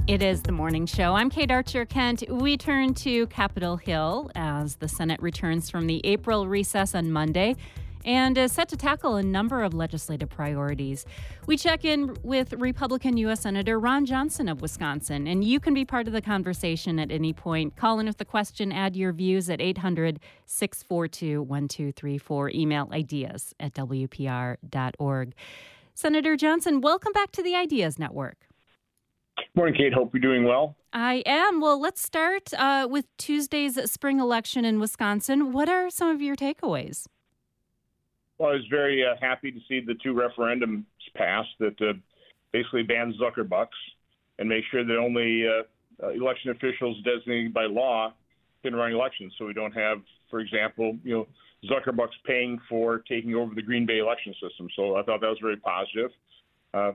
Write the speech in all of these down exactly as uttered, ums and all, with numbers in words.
It is the morning show. I'm Kate Archer-Kent. We turn to Capitol Hill as the Senate returns from the April recess on Monday and is set to tackle a number of legislative priorities. We check in with Republican U S Senator Ron Johnson of Wisconsin, and you can be part of the conversation at any point. Call in with a question, add your views at eight hundred, six four two, one two three four. Email ideas at w p r dot org. Senator Johnson, welcome back to the Ideas Network. Morning, Kate. Hope you're doing well. I am. Well, let's start uh, with Tuesday's spring election in Wisconsin. What are some of your takeaways? Well, I was very uh, happy to see the two referendums pass that uh, basically ban Zuckerbucks and make sure that only uh, uh, election officials designated by law can run elections. So we don't have, for example, you know, Zuckerbucks paying for taking over the Green Bay election system. So I thought that was very positive. Uh,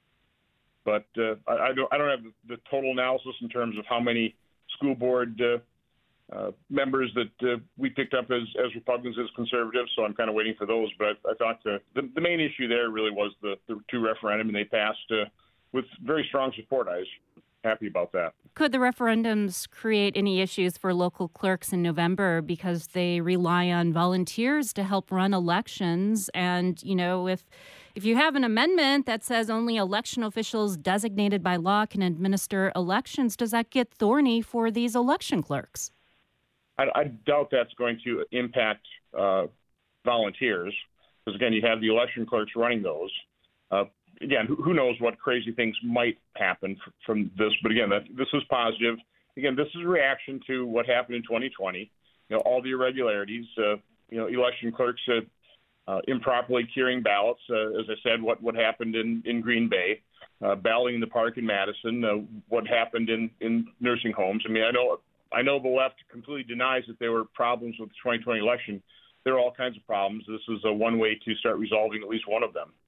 but uh, I, I don't I don't have the total analysis in terms of how many school board uh, Uh, members that uh, we picked up as, as Republicans, as conservatives, so I'm kind of waiting for those. But I, I thought the, the, the main issue there really was the, the two referendum, and they passed uh, with very strong support. I was happy about that. Could the referendums create any issues for local clerks in November because they rely on volunteers to help run elections? And, you know, if if you have an amendment that says only election officials designated by law can administer elections, does that get thorny for these election clerks? I, I doubt that's going to impact uh, volunteers, because, again, you have the election clerks running those. Uh, again, who, who knows what crazy things might happen f- from this. But, again, that, this is positive. Again, this is a reaction to what happened in twenty twenty, you know, all the irregularities, uh, you know, election clerks uh, uh, improperly curing ballots, uh, as I said, what, what happened in, in Green Bay, uh, balloting in the park in Madison, uh, what happened in, in nursing homes. I mean, I know I know the left completely denies that there were problems with the twenty twenty election. There are all kinds of problems. This is a one way to start resolving at least one of them.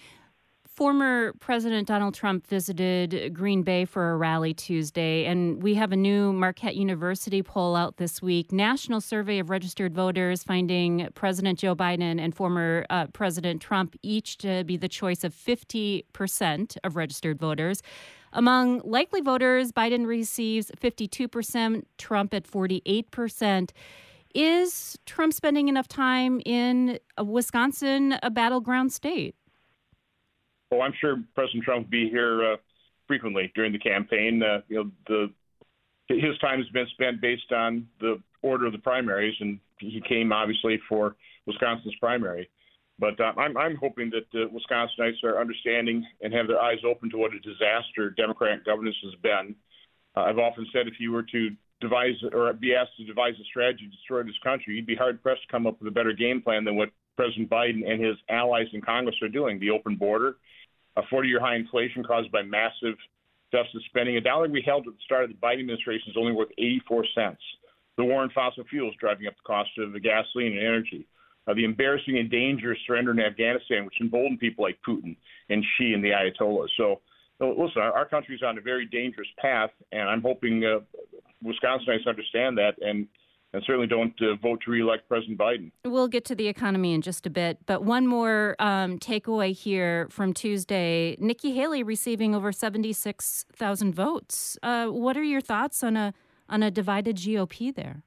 Former President Donald Trump visited Green Bay for a rally Tuesday, and we have a new Marquette University poll out this week. National survey of registered voters finding President Joe Biden and former uh, President Trump each to be the choice of fifty percent of registered voters. Among likely voters, Biden receives fifty-two percent, Trump at forty-eight percent. Is Trump spending enough time in Wisconsin, a battleground state? Well, I'm sure President Trump will be here uh, frequently during the campaign. Uh, you know, the his time has been spent based on the order of the primaries, and he came obviously for Wisconsin's primary. But uh, I'm, I'm hoping that uh, Wisconsinites are understanding and have their eyes open to what a disaster Democratic governance has been. Uh, I've often said if you were to devise or be asked to devise a strategy to destroy this country, you'd be hard-pressed to come up with a better game plan than what President Biden and his allies in Congress are doing. The open border, a forty-year high inflation caused by massive deficit spending. A dollar we held at the start of the Biden administration is only worth eighty-four cents. The war on fossil fuels driving up the cost of the gasoline and energy. Uh, the embarrassing and dangerous surrender in Afghanistan, which emboldened people like Putin and Xi and the Ayatollahs. So, so listen, our, our country's on a very dangerous path, and I'm hoping uh, Wisconsinites understand that and, and certainly don't uh, vote to reelect President Biden. We'll get to the economy in just a bit, but one more um, takeaway here from Tuesday. Nikki Haley receiving over seventy-six thousand votes. Uh, what are your thoughts on a on a divided G O P there?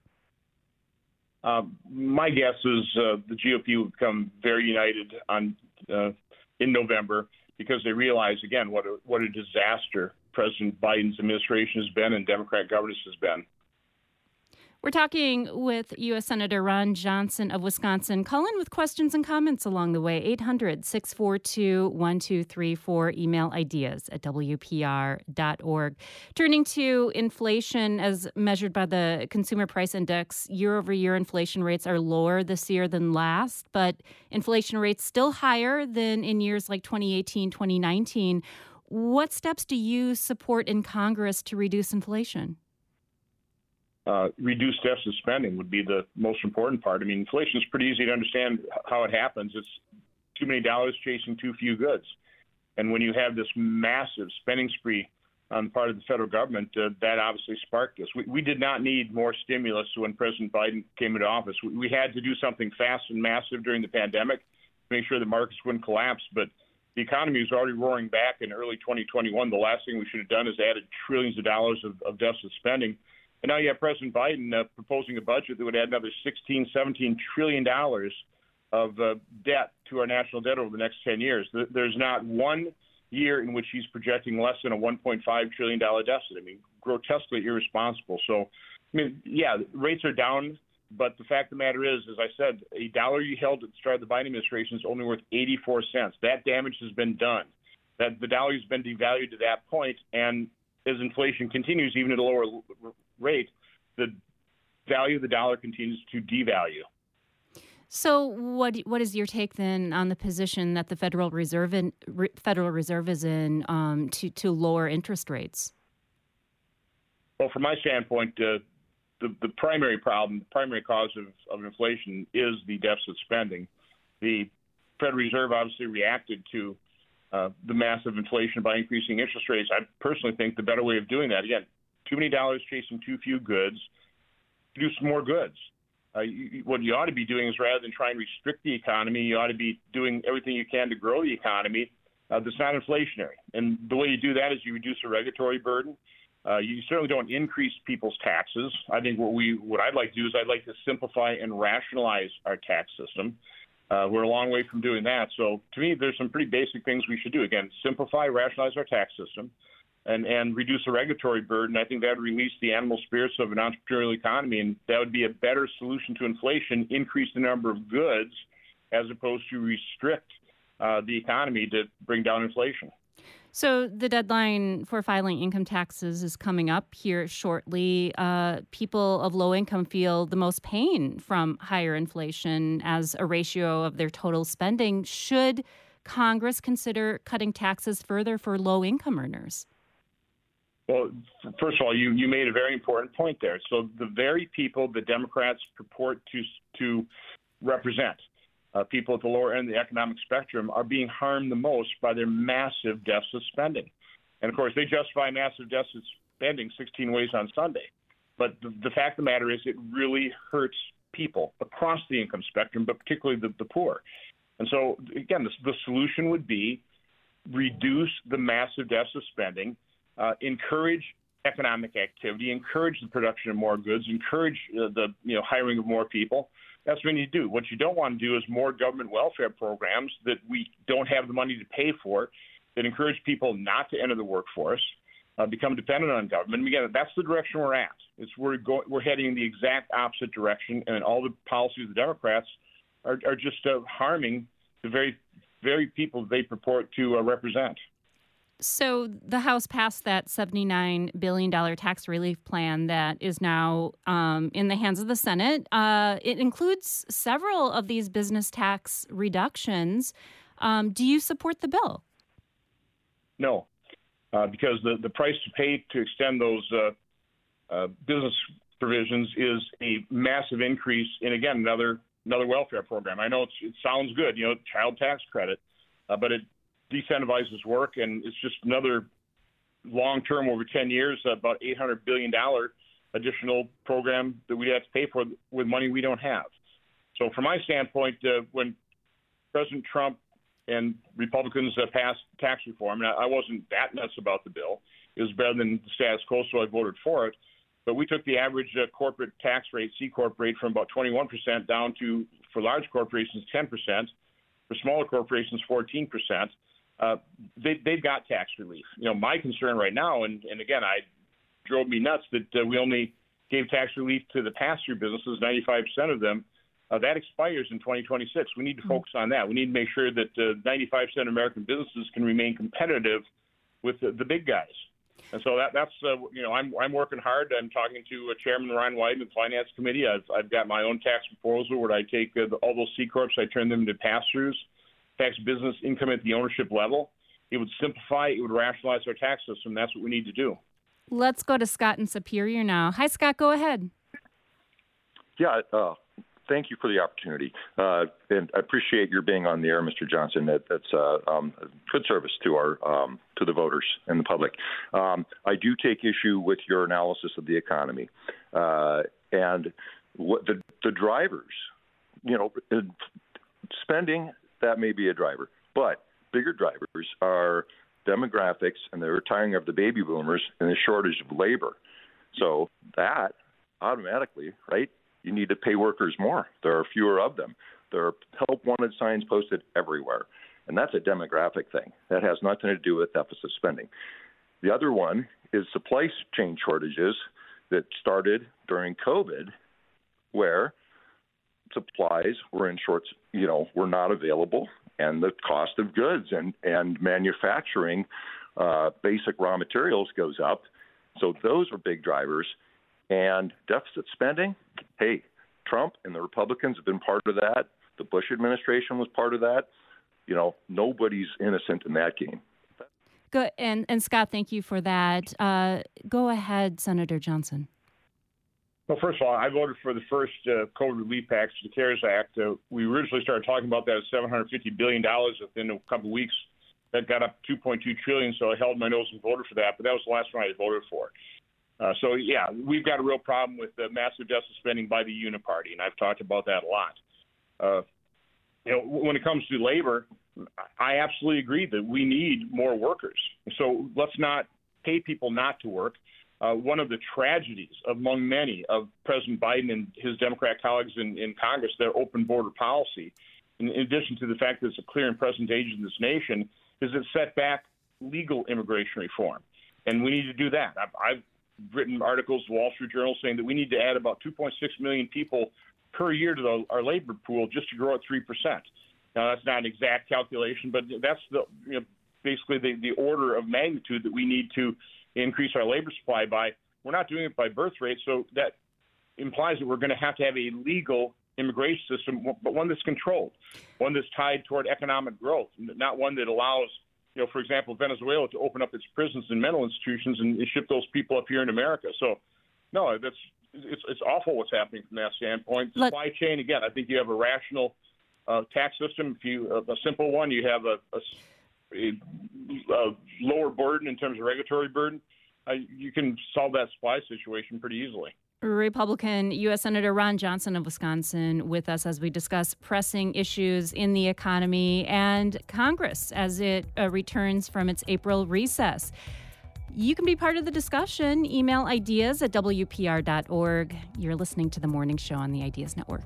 Uh, my guess is uh, the G O P will become very united on uh, in November because they realize, again, what a, what a disaster President Biden's administration has been and Democratic governance has been. We're talking with U S Senator Ron Johnson of Wisconsin. Call in with questions and comments along the way. eight hundred, six four two, one two three four. Email ideas at w p r dot org. Turning to inflation as measured by the Consumer Price Index, year-over-year inflation rates are lower this year than last, but inflation rates still higher than in years like twenty eighteen, twenty nineteen. What steps do you support in Congress to reduce inflation? Uh, reduced deficit spending would be the most important part. I mean, inflation is pretty easy to understand how it happens. It's too many dollars chasing too few goods. And when you have this massive spending spree on the part of the federal government, uh, that obviously sparked this. We, we did not need more stimulus when President Biden came into office. We, we had to do something fast and massive during the pandemic to make sure the markets wouldn't collapse. But the economy was already roaring back in early twenty twenty-one. The last thing we should have done is added trillions of dollars of, of deficit spending. And now you have President Biden uh, proposing a budget that would add another sixteen, seventeen trillion dollars of uh, debt to our national debt over the next ten years. There's not one year in which he's projecting less than a one point five trillion dollars deficit. I mean, grotesquely irresponsible. So, I mean, yeah, rates are down, but the fact of the matter is, as I said, a dollar you held at the start of the Biden administration is only worth eighty-four cents. That damage has been done. That the dollar has been devalued to that point, and as inflation continues, even at a lower rate, the value of the dollar continues to devalue. So, what what is your take then on the position that the Federal Reserve in, Re, Federal Reserve is in um, to to lower interest rates? Well, from my standpoint, uh, the the primary problem, the primary cause of, of inflation is the deficit spending. The Federal Reserve obviously reacted to uh, the massive inflation by increasing interest rates. I personally think the better way of doing that, again, too many dollars chasing too few goods, produce more goods. Uh, you, what you ought to be doing is, rather than trying to restrict the economy, you ought to be doing everything you can to grow the economy uh, that's not inflationary. And the way you do that is you reduce the regulatory burden. Uh, you certainly don't increase people's taxes. I think what we, what I'd like to do is I'd like to simplify and rationalize our tax system. Uh, we're a long way from doing that. So to me, there's some pretty basic things we should do. Again, simplify, rationalize our tax system, and, and reduce the regulatory burden. I think that would release the animal spirits of an entrepreneurial economy, and that would be a better solution to inflation, increase the number of goods as opposed to restrict uh, the economy to bring down inflation. So the deadline for filing income taxes is coming up here shortly. Uh, people of low income feel the most pain from higher inflation as a ratio of their total spending. Should Congress consider cutting taxes further for low income earners? Well, first of all, you, you made a very important point there. So the very people the Democrats purport to to represent, uh, people at the lower end of the economic spectrum, are being harmed the most by their massive deficit spending. And, of course, they justify massive deficit spending sixteen ways on Sunday. But the, the fact of the matter is it really hurts people across the income spectrum, but particularly the, the poor. And so, again, the, the solution would be reduce the massive deficit spending, Uh, encourage economic activity, encourage the production of more goods, encourage uh, the you know hiring of more people. That's what we need to do. What you don't want to do is more government welfare programs that we don't have the money to pay for, that encourage people not to enter the workforce, uh, become dependent on government. And again, that's the direction we're at. It's we're going, we're heading in the exact opposite direction, and all the policies of the Democrats are, are just uh, harming the very very people they purport to uh, represent. So the House passed that seventy-nine billion dollars tax relief plan that is now um, in the hands of the Senate. Uh, it includes several of these business tax reductions. Um, do you support the bill? No, uh, because the, the price to pay to extend those uh, uh, business provisions is a massive increase in, again, another another welfare program. I know it's, it sounds good, you know, child tax credit, uh, but it decentralizes work, and it's just another long-term, over ten years, about eight hundred billion dollars additional program that we'd have to pay for with money we don't have. So from my standpoint, uh, when President Trump and Republicans uh, passed tax reform, and I, I wasn't that nuts about the bill. It was better than the status quo, so I voted for it. But we took the average uh, corporate tax rate, C Corp rate, from about twenty-one percent down to, for large corporations, ten percent. For smaller corporations, fourteen percent. Uh, they, they've got tax relief. You know, my concern right now, and, and again, I drove me nuts that uh, we only gave tax relief to the pass-through businesses, ninety-five percent of them. Uh, that expires in twenty twenty-six. We need to focus on that. We need to make sure that uh, ninety-five percent of American businesses can remain competitive with the, the big guys. And so that, that's, uh, you know, I'm I'm working hard. I'm talking to uh, Chairman Ron Wyden of the Finance Committee. I've, I've got my own tax proposal where I take uh, the, all those C Corps, I turn them into pass-throughs. Tax business income at the ownership level. It would simplify, it would rationalize our tax system. That's what we need to do. Let's go to Scott in Superior now. Hi, Scott, go ahead. Yeah, uh, thank you for the opportunity. Uh, and I appreciate your being on the air, Mister Johnson. That, that's uh, um, good service to our um, to the voters and the public. Um, I do take issue with your analysis of the economy. Uh, and what the, the drivers, you know, spending, that may be a driver, but bigger drivers are demographics and the retiring of the baby boomers and the shortage of labor. So that automatically, right, you need to pay workers more. There are fewer of them. There are help wanted signs posted everywhere. And that's a demographic thing. That has nothing to do with deficit spending. The other one is supply chain shortages that started during COVID, where supplies were in short, you know, were not available, and the cost of goods and, and manufacturing uh, basic raw materials goes up. So those are big drivers. And deficit spending, hey, Trump and the Republicans have been part of that. The Bush administration was part of that. You know, nobody's innocent in that game. Good. And, and Scott, thank you for that. Uh, go ahead, Senator Johnson. Well, first of all, I voted for the first uh, COVID relief package, the CARES Act. Uh, we originally started talking about that at seven hundred fifty billion dollars within a couple of weeks. That got up two point two trillion dollars, so I held my nose and voted for that. But that was the last one I voted for. Uh, so, yeah, we've got a real problem with the massive deficit spending by the Uniparty, and I've talked about that a lot. Uh, you know, when it comes to labor, I absolutely agree that we need more workers. So let's not pay people not to work. Uh, one of the tragedies among many of President Biden and his Democrat colleagues in, in Congress, their open border policy, in, in addition to the fact that it's a clear and present danger in this nation, is it set back legal immigration reform. And we need to do that. I've, I've written articles, the Wall Street Journal, saying that we need to add about two point six million people per year to the, our labor pool just to grow at three percent. Now, that's not an exact calculation, but that's the you know, basically the, the order of magnitude that we need to increase our labor supply by. We're not doing it by birth rate, so that implies that we're going to have to have a legal immigration system, but one that's controlled, one that's tied toward economic growth, not one that allows, you know, for example, Venezuela to open up its prisons and mental institutions and ship those people up here in America. So, no, that's it's it's awful what's happening from that standpoint. Let- Supply chain, again, I think you have a rational uh, tax system. If you uh, a simple one, you have a, a, a lower burden in terms of regulatory burden. Uh, you can solve that supply situation pretty easily. Republican U S Senator Ron Johnson of Wisconsin with us as we discuss pressing issues in the economy and Congress as it uh, returns from its April recess. You can be part of the discussion. Email ideas at W P R dot org. You're listening to The Morning Show on the Ideas Network.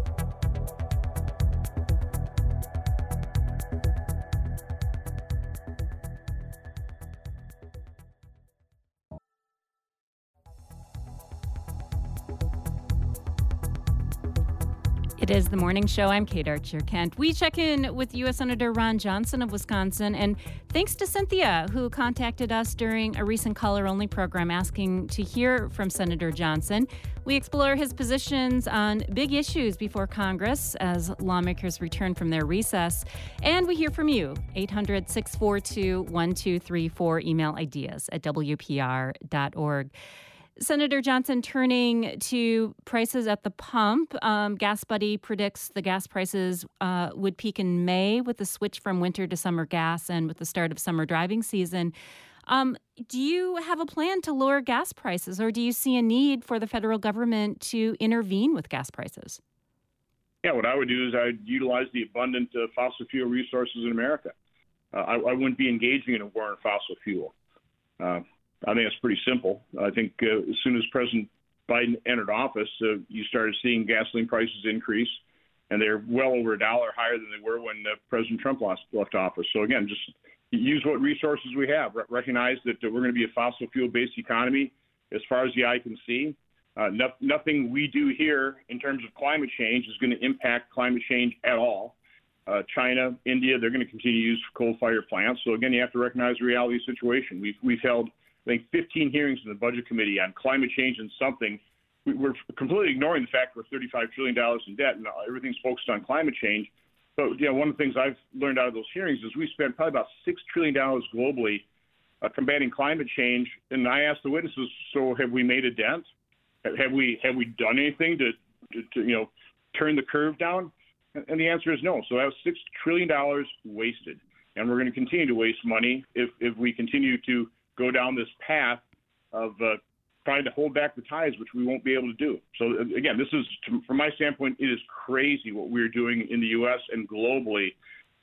It is The Morning Show. I'm Kate Archer-Kent. We check in with U S Senator Ron Johnson of Wisconsin, and thanks to Cynthia, who contacted us during a recent caller-only program asking to hear from Senator Johnson. We explore his positions on big issues before Congress as lawmakers return from their recess, and we hear from you. eight hundred, six four two, one two three four. Email ideas at W P R dot org. Senator Johnson, turning to prices at the pump, um, Gas Buddy predicts the gas prices uh, would peak in May with the switch from winter to summer gas and with the start of summer driving season. Um, do you have a plan to lower gas prices, or do you see a need for the federal government to intervene with gas prices? Yeah, what I would do is I'd utilize the abundant uh, fossil fuel resources in America. Uh, I, I wouldn't be engaging in a war on fossil fuel. Uh, I think it's pretty simple. I think uh, as soon as President Biden entered office, uh, you started seeing gasoline prices increase, and they're well over a dollar higher than they were when uh, President Trump lost, left office. So, again, just use what resources we have. Re- recognize that uh, we're going to be a fossil fuel-based economy as far as the eye can see. Uh, no, nothing we do here in terms of climate change is going to impact climate change at all. Uh, China, India, they're going to continue to use coal-fired plants. So, again, you have to recognize the reality of the situation. We've, we've held I think fifteen hearings in the Budget Committee on climate change and something. We're completely ignoring the fact we're thirty-five trillion dollars in debt and everything's focused on climate change. But, you know, one of the things I've learned out of those hearings is we spend probably about six trillion dollars globally uh, combating climate change. And I asked the witnesses, so have we made a dent? Have we have we done anything to, to, to you know, turn the curve down? And the answer is no. So that was six trillion dollars wasted. And we're going to continue to waste money if, if we continue to go down this path of uh, trying to hold back the tides, which we won't be able to do. So, again, this is, from my standpoint, it is crazy what we're doing in the U S and globally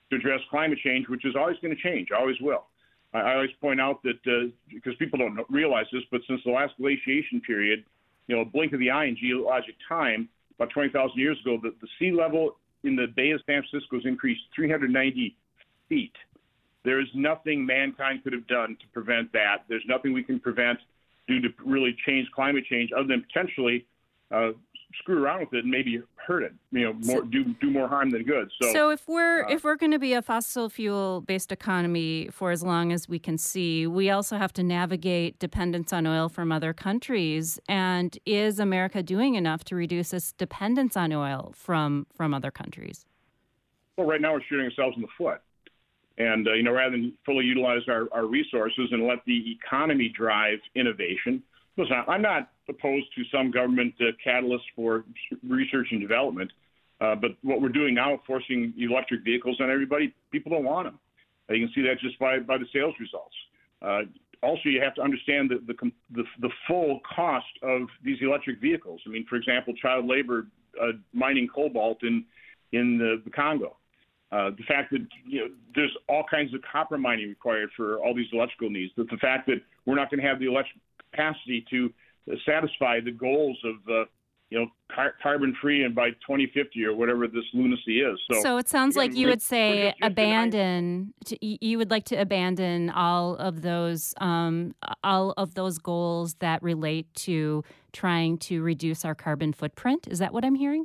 to address climate change, which is always going to change, always will. I, I always point out that uh, because people don't realize this, but since the last glaciation period, you know, a blink of the eye in geologic time, about twenty thousand years ago, the, the sea level in the Bay of San Francisco has increased three hundred ninety feet. There is nothing mankind could have done to prevent that. There's nothing we can prevent due to really change climate change other than potentially uh, screw around with it and maybe hurt it, you know, more, do do more harm than good. So, so if we're uh, if we're going to be a fossil fuel based economy for as long as we can see, we also have to navigate dependence on oil from other countries. And is America doing enough to reduce its dependence on oil from from other countries? Well, right now we're shooting ourselves in the foot. And, uh, you know, rather than fully utilize our, our resources and let the economy drive innovation, listen, I'm not opposed to some government uh, catalyst for research and development, uh, but what we're doing now, forcing electric vehicles on everybody, people don't want them. Uh, you can see that just by, by the sales results. Uh, also, you have to understand the, the, the, the full cost of these electric vehicles. I mean, for example, child labor uh, mining cobalt in, in the, the Congo. Uh, the fact that you know there's all kinds of copper mining required for all these electrical needs. That the fact that we're not going to have the electric capacity to uh, satisfy the goals of uh, you know car- carbon free and by twenty fifty or whatever this lunacy is. So, so it sounds again, like you would say just, just abandon. To, you would like to abandon all of those um, all of those goals that relate to trying to reduce our carbon footprint. Is that what I'm hearing?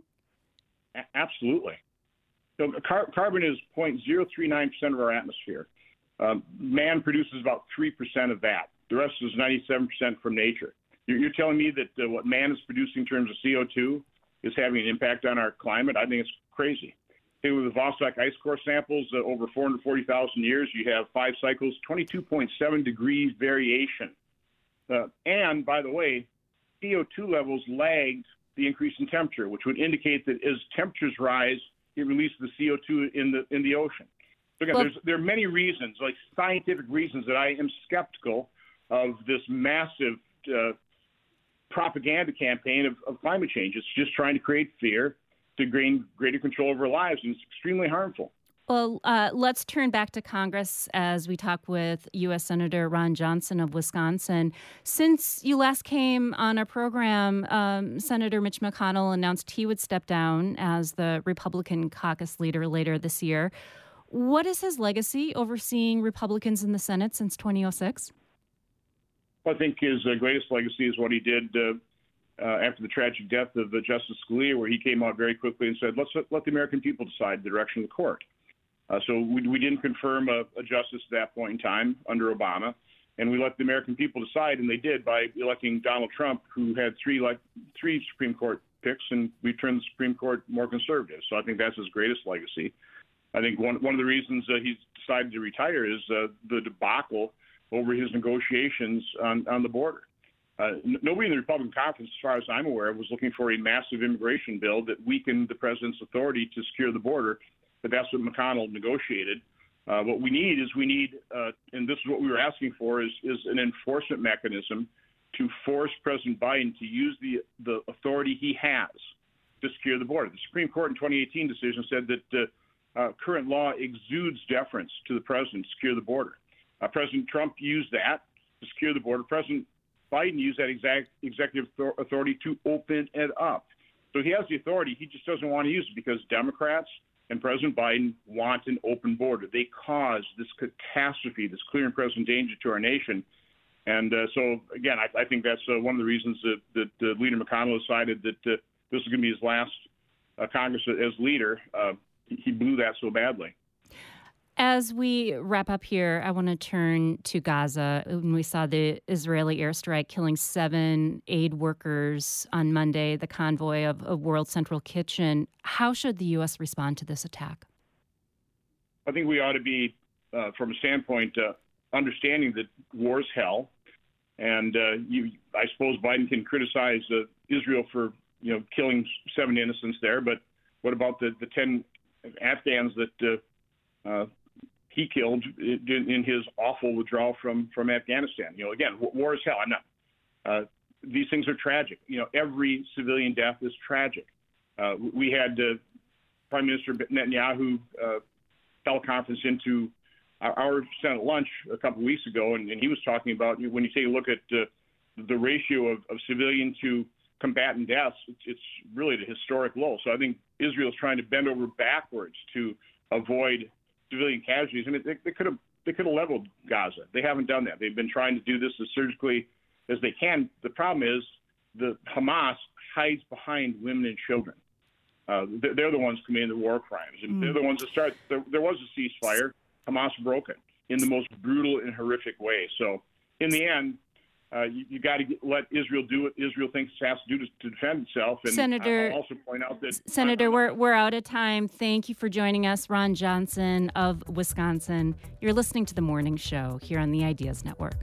A- absolutely. So car- carbon is zero point zero three nine percent of our atmosphere. Um, man produces about three percent of that. The rest is ninety-seven percent from nature. You're, you're telling me that uh, what man is producing in terms of C O two is having an impact on our climate? I think it's crazy. Same with the Vostok ice core samples, uh, over four hundred forty thousand years, you have five cycles, twenty-two point seven degrees variation. Uh, and, by the way, C O two levels lagged the increase in temperature, which would indicate that as temperatures rise, it releases the C O two in the in the ocean. So again, well, there's, there are many reasons, like scientific reasons, that I am skeptical of this massive uh, propaganda campaign of, of climate change. It's just trying to create fear to gain greater control over our lives, and it's extremely harmful. Well, uh, let's turn back to Congress as we talk with U S Senator Ron Johnson of Wisconsin. Since you last came on our program, um, Senator Mitch McConnell announced he would step down as the Republican caucus leader later this year. What is his legacy overseeing Republicans in the Senate since twenty oh six? Well, I think his uh, greatest legacy is what he did uh, uh, after the tragic death of uh, Justice Scalia, where he came out very quickly and said, let's let, let the American people decide the direction of the court. Uh, so we, we didn't confirm a, a justice at that point in time under Obama, and we let the American people decide, and they did by electing Donald Trump, who had three like three Supreme Court picks, and we turned the Supreme Court more conservative. So I think that's his greatest legacy. I think one one of the reasons uh, he's decided to retire is uh, the debacle over his negotiations on, on the border. Uh, n- nobody in the Republican conference, as far as I'm aware, was looking for a massive immigration bill that weakened the president's authority to secure the border. But that's what McConnell negotiated. Uh, what we need is we need, uh, and this is what we were asking for, is, is an enforcement mechanism to force President Biden to use the, the authority he has to secure the border. The Supreme Court in twenty eighteen decision said that uh, uh, current law exudes deference to the president to secure the border. Uh, President Trump used that to secure the border. President Biden used that exact executive authority to open it up. So he has the authority. He just doesn't want to use it because Democrats and President Biden want an open border. They caused this catastrophe, this clear and present danger to our nation. And uh, so, again, I, I think that's uh, one of the reasons that, that uh, Leader McConnell decided that uh, this is going to be his last uh, Congress as leader. Uh, he blew that so badly. As we wrap up here, I want to turn to Gaza. When we saw the Israeli airstrike killing seven aid workers on Monday, the convoy of, of World Central Kitchen, how should the U S respond to this attack? I think we ought to be, uh, from a standpoint, uh, understanding that war is hell. And uh, you, I suppose Biden can criticize uh, Israel for, you know, killing seven innocents there. But what about the, the ten Afghans that uh, uh, he killed in his awful withdrawal from, from Afghanistan? You know, again, war is hell. I'm not. Uh, these things are tragic. You know, every civilian death is tragic. Uh, we had uh, Prime Minister Netanyahu uh, teleconference into our, our Senate lunch a couple of weeks ago, and, and he was talking about when you take a look at uh, the ratio of, of civilian to combatant deaths, it's, it's really at a historic low. So I think Israel is trying to bend over backwards to avoid civilian casualties. I mean, they, they could have they could have leveled Gaza. They haven't done that. They've been trying to do this as surgically as they can. The problem is the Hamas hides behind women and children. Uh, they're, they're the ones committing the war crimes, and mm. they're the ones that start. There, there was a ceasefire. Hamas broke it in the most brutal and horrific way. So, in the end, uh, you, you got to let Israel do what Israel thinks it has to do to, to defend itself. And Senator, I'll also point out that Senator, we're we're out of time. Thank you for joining us, Ron Johnson of Wisconsin. You're listening to The Morning Show here on the Ideas Network.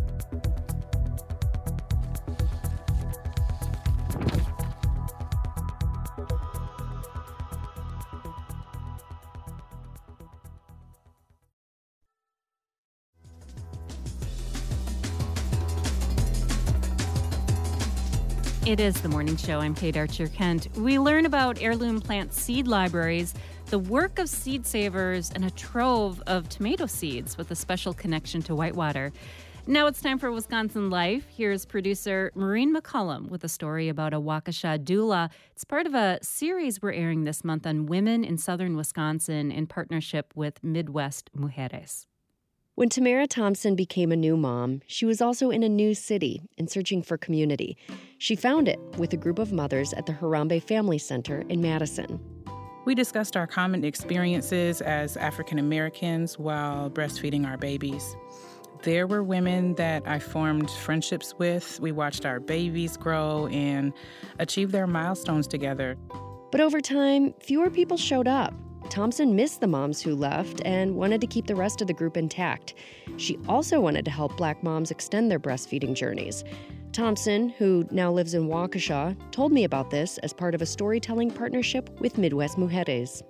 It is The Morning Show. I'm Kate Archer-Kent. We learn about heirloom plant seed libraries, the work of seed savers, and a trove of tomato seeds with a special connection to Whitewater. Now it's time for Wisconsin Life. Here's producer Maureen McCullum with a story about a Waukesha doula. It's part of a series we're airing this month on women in southern Wisconsin in partnership with Midwest Mujeres. When Tamara Thompson became a new mom, she was also in a new city and searching for community. She found it with a group of mothers at the Harambe Family Center in Madison. We discussed our common experiences as African Americans while breastfeeding our babies. There were women that I formed friendships with. We watched our babies grow and achieve their milestones together. But over time, fewer people showed up. Thompson missed the moms who left and wanted to keep the rest of the group intact. She also wanted to help Black moms extend their breastfeeding journeys. Thompson, who now lives in Waukesha, told me about this as part of a storytelling partnership with Midwest Mujeres.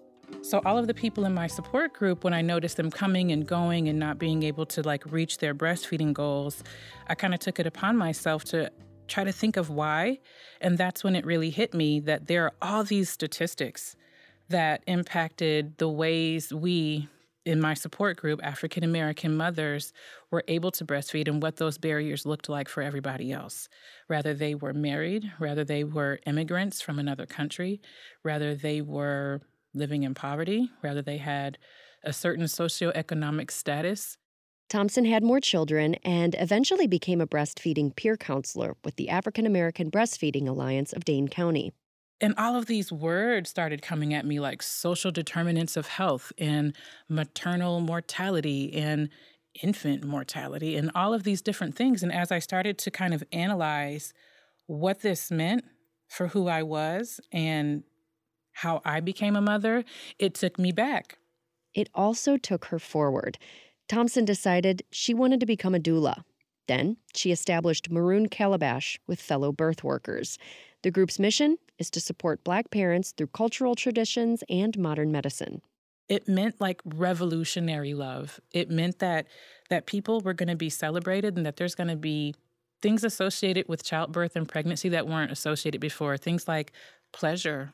So all of the people in my support group, when I noticed them coming and going and not being able to like reach their breastfeeding goals, I kind of took it upon myself to try to think of why. And that's when it really hit me that there are all these statistics that impacted the ways we, in my support group, African American mothers, were able to breastfeed and what those barriers looked like for everybody else. Rather they were married, rather they were immigrants from another country, rather they were living in poverty, rather they had a certain socioeconomic status. Thompson had more children and eventually became a breastfeeding peer counselor with the African American Breastfeeding Alliance of Dane County. And all of these words started coming at me like social determinants of health and maternal mortality and infant mortality and all of these different things. And as I started to kind of analyze what this meant for who I was and how I became a mother, it took me back. It also took her forward. Thompson decided she wanted to become a doula. Then she established Maroon Calabash with fellow birth workers. The group's mission is to support Black parents through cultural traditions and modern medicine. It meant like revolutionary love. It meant that that people were going to be celebrated and that there's going to be things associated with childbirth and pregnancy that weren't associated before. Things like pleasure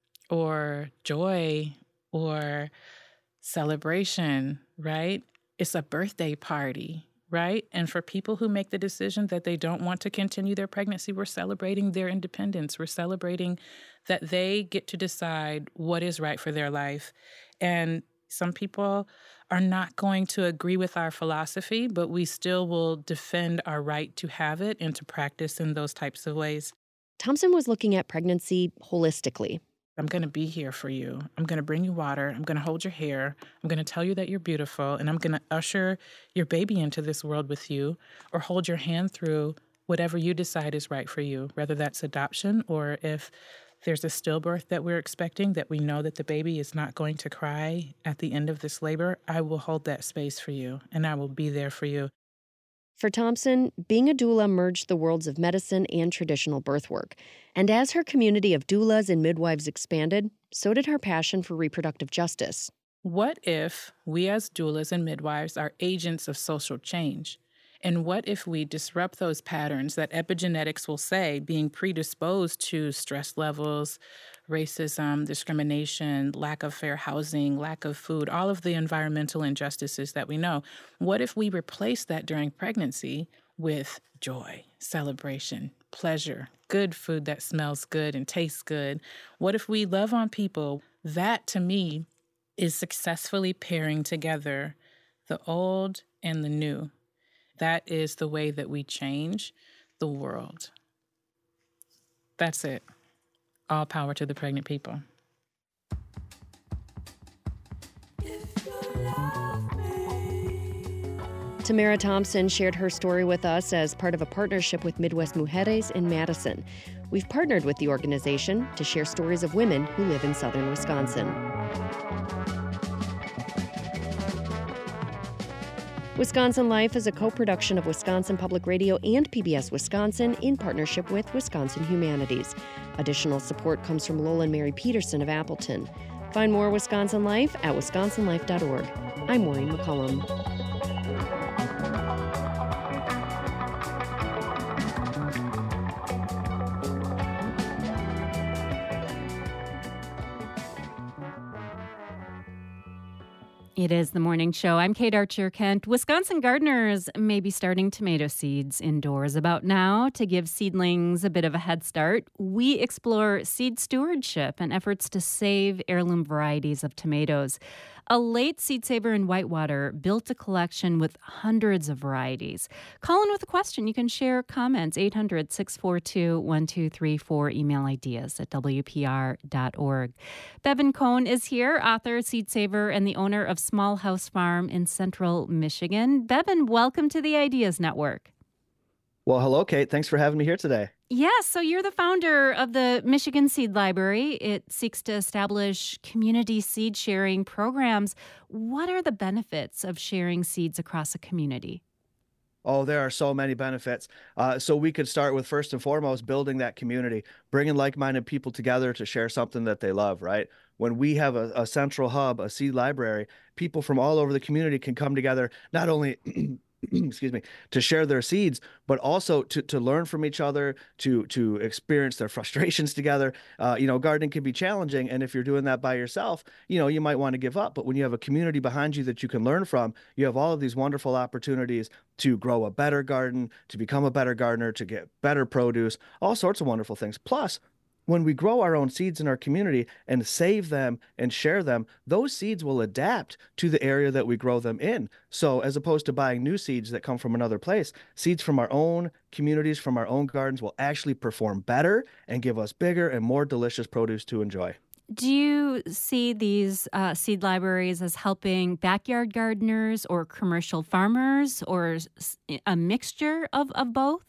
or joy or celebration, right? It's a birthday party. Right? And for people who make the decision that they don't want to continue their pregnancy, we're celebrating their independence. We're celebrating that they get to decide what is right for their life. And some people are not going to agree with our philosophy, but we still will defend our right to have it and to practice in those types of ways. Thompson was looking at pregnancy holistically. I'm going to be here for you. I'm going to bring you water. I'm going to hold your hair. I'm going to tell you that you're beautiful. And I'm going to usher your baby into this world with you or hold your hand through whatever you decide is right for you, whether that's adoption or if there's a stillbirth that we're expecting that we know that the baby is not going to cry at the end of this labor. I will hold that space for you and I will be there for you. For Thompson, being a doula merged the worlds of medicine and traditional birth work. And as her community of doulas and midwives expanded, so did her passion for reproductive justice. What if we as doulas and midwives are agents of social change? And what if we disrupt those patterns that epigenetics will say being predisposed to stress levels, racism, discrimination, lack of fair housing, lack of food, all of the environmental injustices that we know. What if we replace that during pregnancy with joy, celebration, pleasure, good food that smells good and tastes good? What if we love on people? That, to me, is successfully pairing together the old and the new. That is the way that we change the world. That's it. All power to the pregnant people. Tamara Thompson shared her story with us as part of a partnership with Midwest Mujeres in Madison. We've partnered with the organization to share stories of women who live in southern Wisconsin. Wisconsin Life is a co-production of Wisconsin Public Radio and P B S Wisconsin in partnership with Wisconsin Humanities. Additional support comes from Lola and Mary Peterson of Appleton. Find more Wisconsin Life at wisconsin life dot org. I'm Maureen McCullum. It is the morning show. I'm Kate Archer-Kent. Wisconsin gardeners may be starting tomato seeds indoors about now to give seedlings a bit of a head start. We explore seed stewardship and efforts to save heirloom varieties of tomatoes. A late seed saver in Whitewater built a collection with hundreds of varieties. Call in with a question. You can share comments, eight hundred, six four two, one two three four, email ideas at w p r dot org. Bevan Cohn is here, author, seed saver, and the owner of Small House Farm in central Michigan. Bevan, welcome to the Ideas Network. Well, hello, Kate. Thanks for having me here today. Yes, yeah, so you're the founder of the Michigan Seed Library. It seeks to establish community seed sharing programs. What are the benefits of sharing seeds across a community? Oh, there are so many benefits. Uh, so we could start with, first and foremost, building that community, bringing like-minded people together to share something that they love, right? When we have a, a central hub, a seed library, people from all over the community can come together, not only excuse me, to share their seeds, but also to, to learn from each other, to to experience their frustrations together. Uh, you know, gardening can be challenging, and if you're doing that by yourself, you know, you might want to give up. But when you have a community behind you that you can learn from, you have all of these wonderful opportunities to grow a better garden, to become a better gardener, to get better produce, all sorts of wonderful things. Plus, when we grow our own seeds in our community and save them and share them, those seeds will adapt to the area that we grow them in. So as opposed to buying new seeds that come from another place, seeds from our own communities, from our own gardens will actually perform better and give us bigger and more delicious produce to enjoy. Do you see these uh, seed libraries as helping backyard gardeners or commercial farmers, or a mixture of, of both?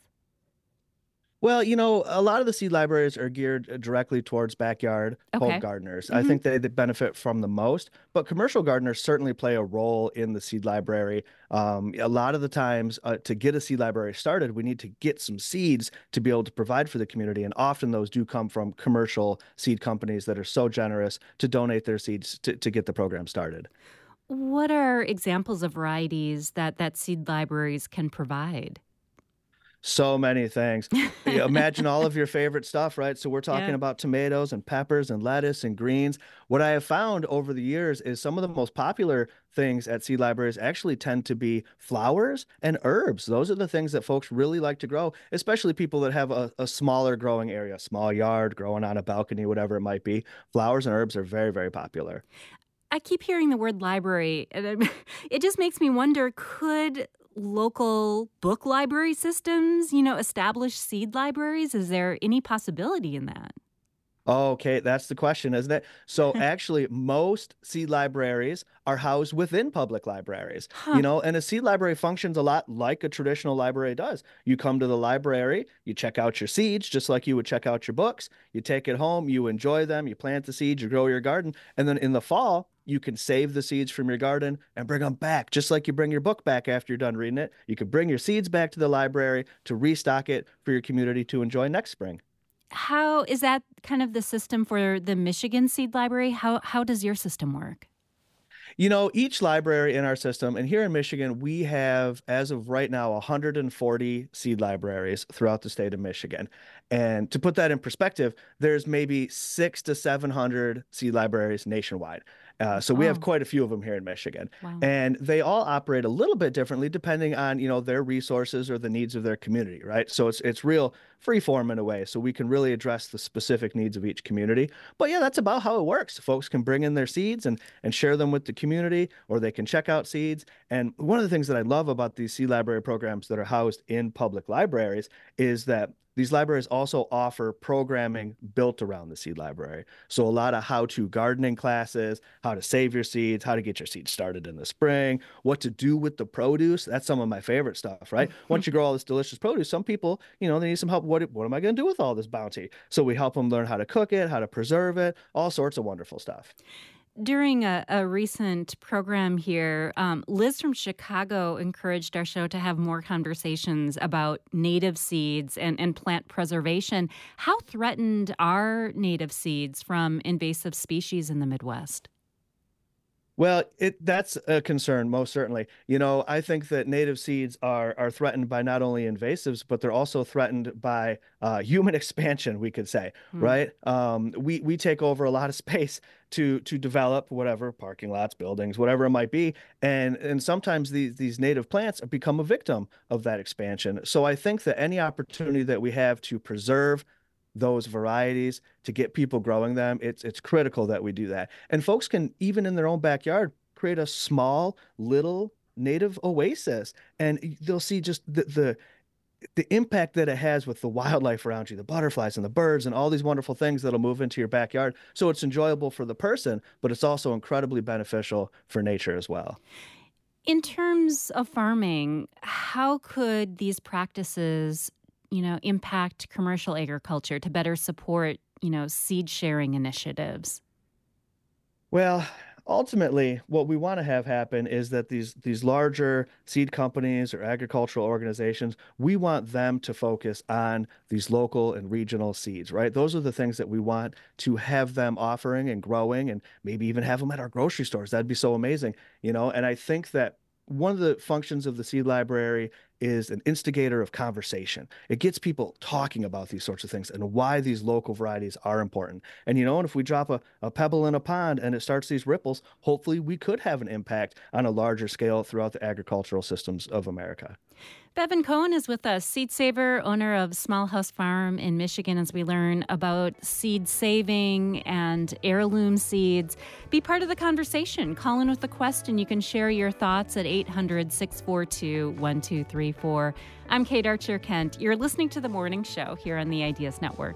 Well, you know, a lot of the seed libraries are geared directly towards backyard okay. home gardeners. Mm-hmm. I think they, they benefit from the most, but commercial gardeners certainly play a role in the seed library. Um, a lot of the times uh, to get a seed library started, we need to get some seeds to be able to provide for the community. And often those do come from commercial seed companies that are so generous to donate their seeds to, to get the program started. What are examples of varieties that, that seed libraries can provide? So many things. Imagine all of your favorite stuff, right? So we're talking yeah. about tomatoes and peppers and lettuce and greens. What I have found over the years is some of the most popular things at seed libraries actually tend to be flowers and herbs. Those are the things that folks really like to grow, especially people that have a, a smaller growing area, small yard, growing on a balcony, whatever it might be. Flowers and herbs are very, very popular. I keep hearing the word library, and it just makes me wonder, could local book library systems, you know, establish seed libraries? Is there any possibility in that? Okay, that's the question, isn't it? So actually, most seed libraries are housed within public libraries, huh. you know, and a seed library functions a lot like a traditional library does. You come to the library, you check out your seeds, just like you would check out your books. You take it home, you enjoy them, you plant the seeds, you grow your garden, and then in the fall, you can save the seeds from your garden and bring them back, just like you bring your book back after you're done reading it. You can bring your seeds back to the library to restock it for your community to enjoy next spring. How is that kind of the system for the Michigan Seed Library? How how does your system work? You know, each library in our system, and here in Michigan, we have, as of right now, one hundred forty seed libraries throughout the state of Michigan. And to put that in perspective, there's maybe six to seven hundred seed libraries nationwide. Uh, so we have Oh, quite a few of them here in Michigan, wow. and they all operate a little bit differently depending on, you know, their resources or the needs of their community, right? So it's it's real free form in a way, so we can really address the specific needs of each community. But yeah, that's about how it works. Folks can bring in their seeds and and share them with the community, or they can check out seeds. And one of the things that I love about these seed library programs that are housed in public libraries is that these libraries also offer programming built around the seed library. So a lot of how-to gardening classes, how to save your seeds, how to get your seeds started in the spring, what to do with the produce. That's some of my favorite stuff, right? Once you grow all this delicious produce, some people, you know, they need some help. What, what am I going to do with all this bounty? So we help them learn how to cook it, how to preserve it, all sorts of wonderful stuff. During a, a recent program here, um, Liz from Chicago encouraged our show to have more conversations about native seeds and, and plant preservation. How threatened are native seeds from invasive species in the Midwest? Well, it that's a concern, most certainly. You know, I think that native seeds are are threatened by not only invasives, but they're also threatened by uh, human expansion, we could say, Hmm. right? Um, we we take over a lot of space to to develop whatever parking lots, buildings, whatever it might be, and and sometimes these these native plants become a victim of that expansion. So I think that any opportunity that we have to preserve those varieties, to get people growing them, it's it's critical that we do that. And folks can, even in their own backyard, create a small little native oasis, and they'll see just the the the impact that it has with the wildlife around you, the butterflies and the birds and all these wonderful things that'll move into your backyard. So it's enjoyable for the person, but it's also incredibly beneficial for nature as well. In terms of farming, how could these practices, you know, impact commercial agriculture to better support, you know, seed sharing initiatives? Well, ultimately, what we want to have happen is that these these larger seed companies or agricultural organizations, we want them to focus on these local and regional seeds, right? Those are the things that we want to have them offering and growing, and maybe even have them at our grocery stores. That'd be so amazing, you know? And I think that one of the functions of the seed library is an instigator of conversation. It gets people talking about these sorts of things and why these local varieties are important. And, you know, and if we drop a, a pebble in a pond and it starts these ripples, hopefully we could have an impact on a larger scale throughout the agricultural systems of America. Bevan Cohen is with us, seed saver, owner of Small House Farm in Michigan, as we learn about seed saving and heirloom seeds. Be part of the conversation. Call in with a question. You can share your thoughts at eight hundred, six four two, one two three four. I'm Kate Archer Kent. You're listening to The Morning Show here on the Ideas Network.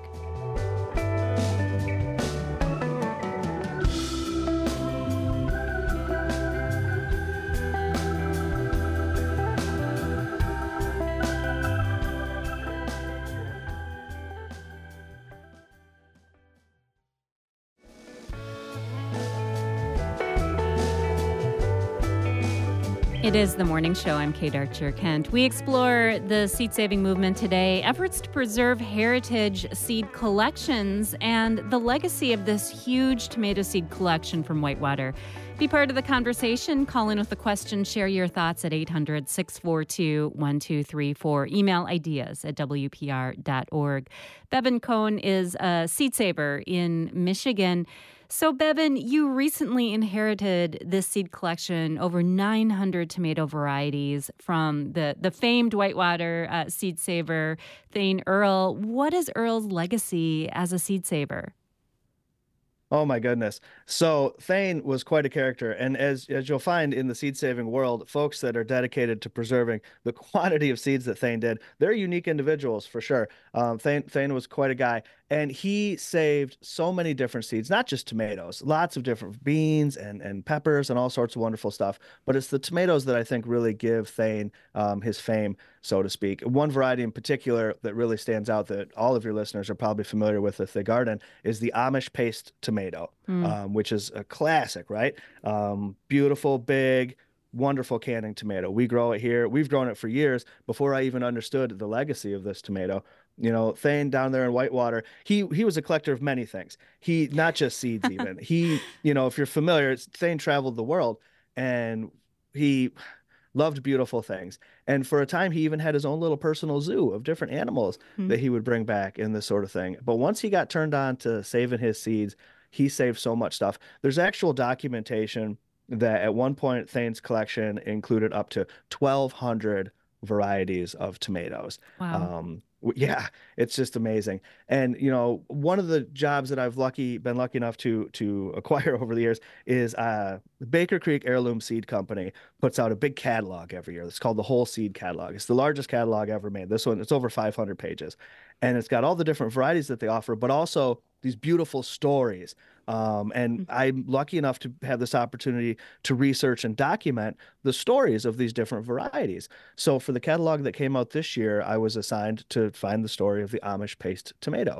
It is The Morning Show. I'm Kate Archer Kent. We explore the seed-saving movement today, efforts to preserve heritage seed collections, and the legacy of this huge tomato seed collection from Whitewater. Be part of the conversation. Call in with a question. Share your thoughts at eight hundred, six four two, one two three four. Email ideas at w p r dot org. Bevan Cohen is a seed saver in Michigan. So, Bevan, you recently inherited this seed collection, over nine hundred tomato varieties from the, the famed Whitewater uh, seed saver, Thane Earle. What is Earle's legacy as a seed saver? Oh my goodness. So Thane was quite a character. And as, as you'll find in the seed saving world, folks that are dedicated to preserving the quantity of seeds that Thane did, they're unique individuals for sure. Um, Thane, Thane was quite a guy. And he saved so many different seeds, not just tomatoes, lots of different beans and, and peppers and all sorts of wonderful stuff. But it's the tomatoes that I think really give Thane um, his fame, so to speak. One variety in particular that really stands out that all of your listeners are probably familiar with if they garden is the Amish paste tomato, Mm. um, which is a classic, right? Um, beautiful, big, wonderful canning tomato. We grow it here. We've grown it for years before I even understood the legacy of this tomato. You know, Thane down there in Whitewater, he he was a collector of many things. He not just seeds even. He, you know, if you're familiar, Thane traveled the world and he loved beautiful things. And for a time, he even had his own little personal zoo of different animals mm-hmm. that he would bring back and this sort of thing. But once he got turned on to saving his seeds, he saved so much stuff. There's actual documentation that at one point, Thane's collection included up to twelve hundred varieties of tomatoes. Wow. Um, yeah, it's just amazing. And, you know, one of the jobs that I've lucky been lucky enough to to acquire over the years is uh, the Baker Creek Heirloom Seed Company puts out a big catalog every year. It's called the Whole Seed Catalog. It's the largest catalog ever made. This one, it's over five hundred pages. And it's got all the different varieties that they offer, but also these beautiful stories. Um, and I'm lucky enough to have this opportunity to research and document the stories of these different varieties. So for the catalog that came out this year, I was assigned to find the story of the Amish paste tomato.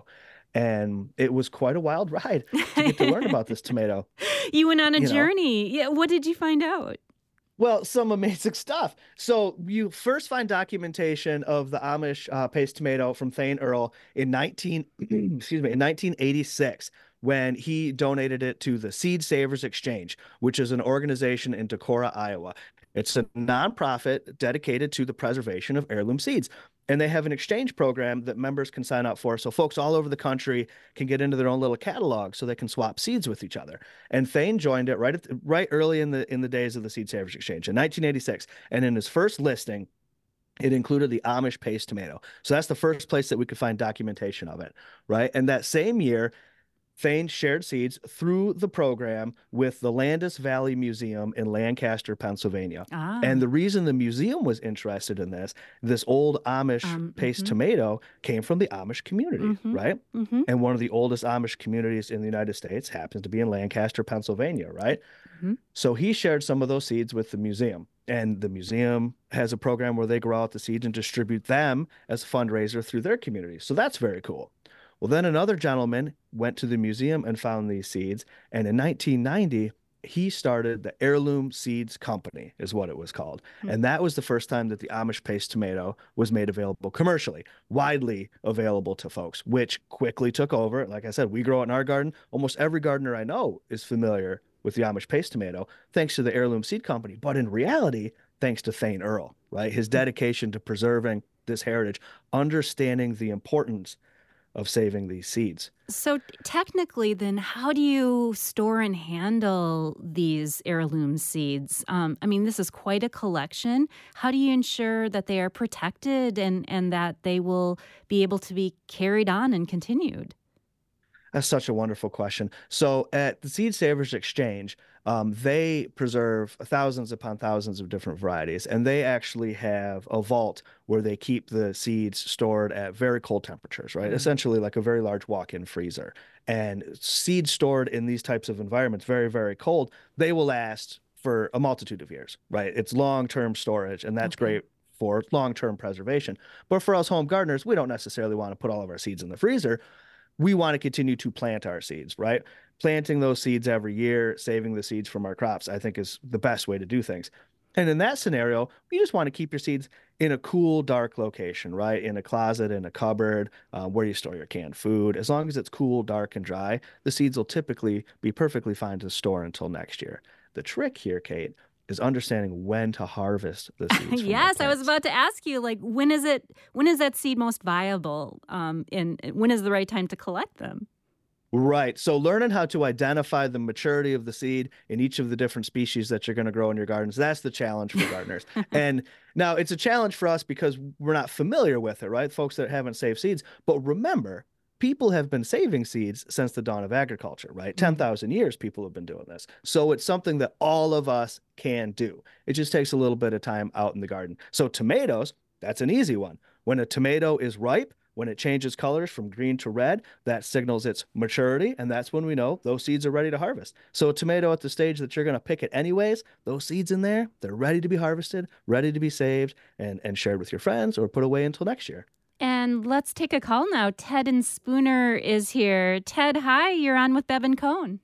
And it was quite a wild ride to get to learn about this tomato. You went on a you journey. Know. Yeah. What did you find out? Well, some amazing stuff. So you first find documentation of the Amish uh, paste tomato from Thane Earl in nineteen excuse me in nineteen eighty-six when he donated it to the Seed Savers Exchange, which is an organization in Decorah, Iowa. It's a nonprofit dedicated to the preservation of heirloom seeds. And they have an exchange program that members can sign up for. So folks all over the country can get into their own little catalog so they can swap seeds with each other. And Thane joined it right at the, right early in the in the days of the Seed Savers Exchange in nineteen eighty-six. And in his first listing, it included the Amish paste tomato. So that's the first place that we could find documentation of it, right? And that same year, Thane shared seeds through the program with the Landis Valley Museum in Lancaster, Pennsylvania. Ah. And the reason the museum was interested in this, this old Amish um, paste mm-hmm. tomato came from the Amish community, mm-hmm. right? Mm-hmm. And one of the oldest Amish communities in the United States happens to be in Lancaster, Pennsylvania, right? Mm-hmm. So he shared some of those seeds with the museum. And the museum has a program where they grow out the seeds and distribute them as a fundraiser through their community. So that's very cool. Well, then another gentleman went to the museum and found these seeds. And in nineteen ninety, he started the Heirloom Seeds Company, is what it was called. Mm-hmm. And that was the first time that the Amish paste tomato was made available commercially, widely available to folks, which quickly took over. Like I said, we grow it in our garden. Almost every gardener I know is familiar with the Amish paste tomato, thanks to the Heirloom Seed Company. But in reality, thanks to Thane Earl, right? His dedication to preserving this heritage, understanding the importance of saving these seeds. So technically, then, how do you store and handle these heirloom seeds? Um, I mean, this is quite a collection. How do you ensure that they are protected and, and that they will be able to be carried on and continued? That's such a wonderful question. So at the Seed Savers Exchange, um, they preserve thousands upon thousands of different varieties, and they actually have a vault where they keep the seeds stored at very cold temperatures, right? Mm-hmm. Essentially like a very large walk-in freezer. And seeds stored in these types of environments, very, very cold, they will last for a multitude of years, right? It's long-term storage, and that's okay. great for long-term preservation. But for us home gardeners, we don't necessarily want to put all of our seeds in the freezer. We want to continue to plant our seeds, right? Planting those seeds every year, saving the seeds from our crops, I think is the best way to do things. And in that scenario, you just want to keep your seeds in a cool, dark location, right? In a closet, in a cupboard, uh, where you store your canned food. As long as it's cool, dark, and dry, the seeds will typically be perfectly fine to store until next year. The trick here, Kate, is understanding when to harvest the seeds. Yes, I was about to ask you, like, when is it? When is that seed most viable? Um, and when is the right time to collect them? Right. So learning how to identify the maturity of the seed in each of the different species that you're going to grow in your gardens, that's the challenge for gardeners. And now it's a challenge for us because we're not familiar with it, right? Folks that haven't saved seeds. But remember, people have been saving seeds since the dawn of agriculture, right? Mm-hmm. ten thousand years people have been doing this. So it's something that all of us can do. It just takes a little bit of time out in the garden. So tomatoes, that's an easy one. When a tomato is ripe, when it changes colors from green to red, that signals its maturity, and that's when we know those seeds are ready to harvest. So a tomato at the stage that you're going to pick it anyways, those seeds in there, they're ready to be harvested, ready to be saved, and, and shared with your friends or put away until next year. And let's take a call now. Ted and Spooner is here. Ted, hi, you're on with Bev and Cohn.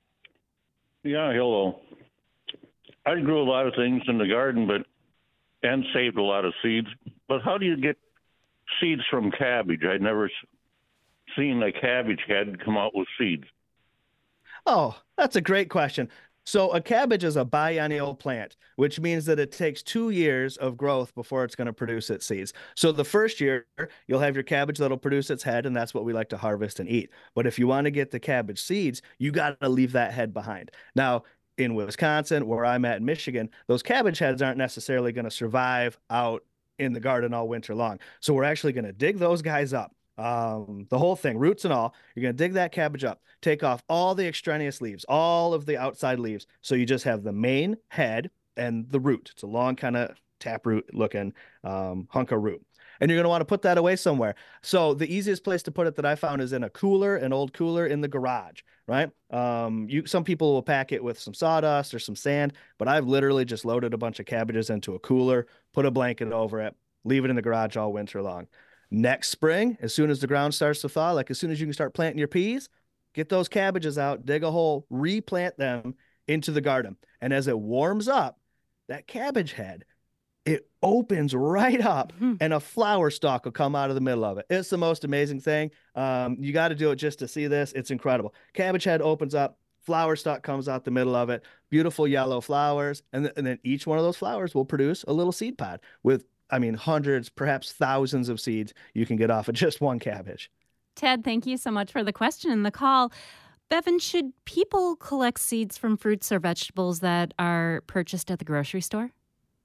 Yeah, hello. I grew a lot of things in the garden, but and saved a lot of seeds. But how do you get seeds from cabbage. I'd never s- seen a cabbage head come out with seeds. Oh, that's a great question. So a cabbage is a biennial plant, which means that it takes two years of growth before it's going to produce its seeds. So the first year, you'll have your cabbage that'll produce its head, and that's what we like to harvest and eat. But if you want to get the cabbage seeds, you got to leave that head behind. Now, in Wisconsin, where I'm at in Michigan, those cabbage heads aren't necessarily going to survive out in the garden all winter long. So we're actually going to dig those guys up. Um, the whole thing, roots and all. You're going to dig that cabbage up, take off all the extraneous leaves, all of the outside leaves. So you just have the main head and the root. It's a long kind of taproot looking um, hunk of root. And you're going to want to put that away somewhere. So the easiest place to put it that I found is in a cooler, an old cooler in the garage, right? Um, you, some people will pack it with some sawdust or some sand, but I've literally just loaded a bunch of cabbages into a cooler, put a blanket over it, leave it in the garage all winter long. Next spring, as soon as the ground starts to thaw, like as soon as you can start planting your peas, get those cabbages out, dig a hole, replant them into the garden. And as it warms up, that cabbage head, it opens right up mm-hmm. and a flower stalk will come out of the middle of it. It's the most amazing thing. Um, you got to do it just to see this. It's incredible. Cabbage head opens up, flower stalk comes out the middle of it, beautiful yellow flowers. And, th- and then each one of those flowers will produce a little seed pod with I mean, hundreds, perhaps thousands of seeds you can get off of just one cabbage. Ted, thank you so much for the question and the call. Bevan, should people collect seeds from fruits or vegetables that are purchased at the grocery store?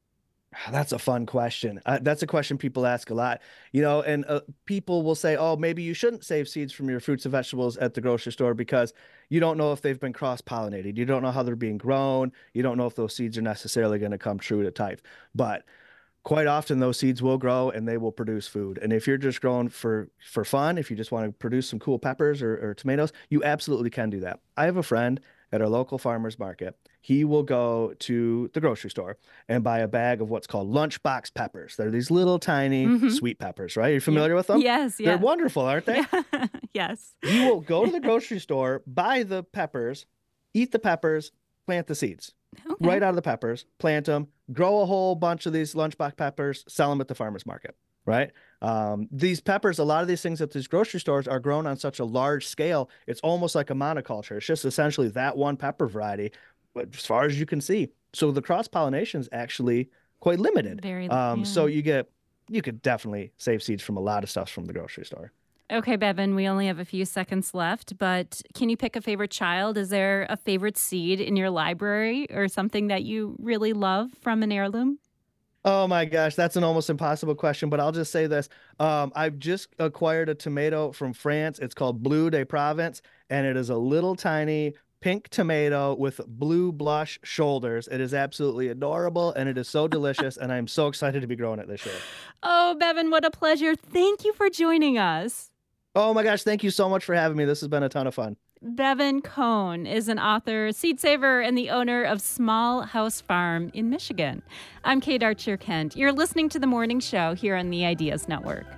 That's a fun question. Uh, that's a question people ask a lot, you know, and uh, people will say, oh, maybe you shouldn't save seeds from your fruits and vegetables at the grocery store because you don't know if they've been cross-pollinated. You don't know how they're being grown. You don't know if those seeds are necessarily going to come true to type. But quite often those seeds will grow and they will produce food. And if you're just growing for, for fun, if you just want to produce some cool peppers or, or tomatoes, you absolutely can do that. I have a friend at our local farmer's market. He will go to the grocery store and buy a bag of what's called lunchbox peppers. They're these little tiny mm-hmm. sweet peppers, right? You're familiar yeah. with them? Yes, yes. They're wonderful, aren't they? Yeah. Yes. He will go to the grocery store, buy the peppers, eat the peppers, plant the seeds. Okay. Right out of the peppers, plant them, grow a whole bunch of these lunchbox peppers, sell them at the farmer's market, right? Um, these peppers, a lot of these things at these grocery stores are grown on such a large scale, it's almost like a monoculture. It's just essentially that one pepper variety, but as far as you can see. So the cross-pollination is actually quite limited. Very, um, yeah. So you get, you could definitely save seeds from a lot of stuff from the grocery store. Okay, Bevan, we only have a few seconds left, but can you pick a favorite child? Is there a favorite seed in your library or something that you really love from an heirloom? Oh my gosh, that's an almost impossible question, but I'll just say this. Um, I've just acquired a tomato from France. It's called Bleu de Provence, and it is a little tiny pink tomato with blue blush shoulders. It is absolutely adorable, and it is so delicious, and I'm so excited to be growing it this year. Oh, Bevan, what a pleasure. Thank you for joining us. Oh my gosh, thank you so much for having me. This has been a ton of fun. Bevan Cohn is an author, seed saver, and the owner of Small House Farm in Michigan. I'm Kate Archer-Kent. You're listening to The Morning Show here on the Ideas Network.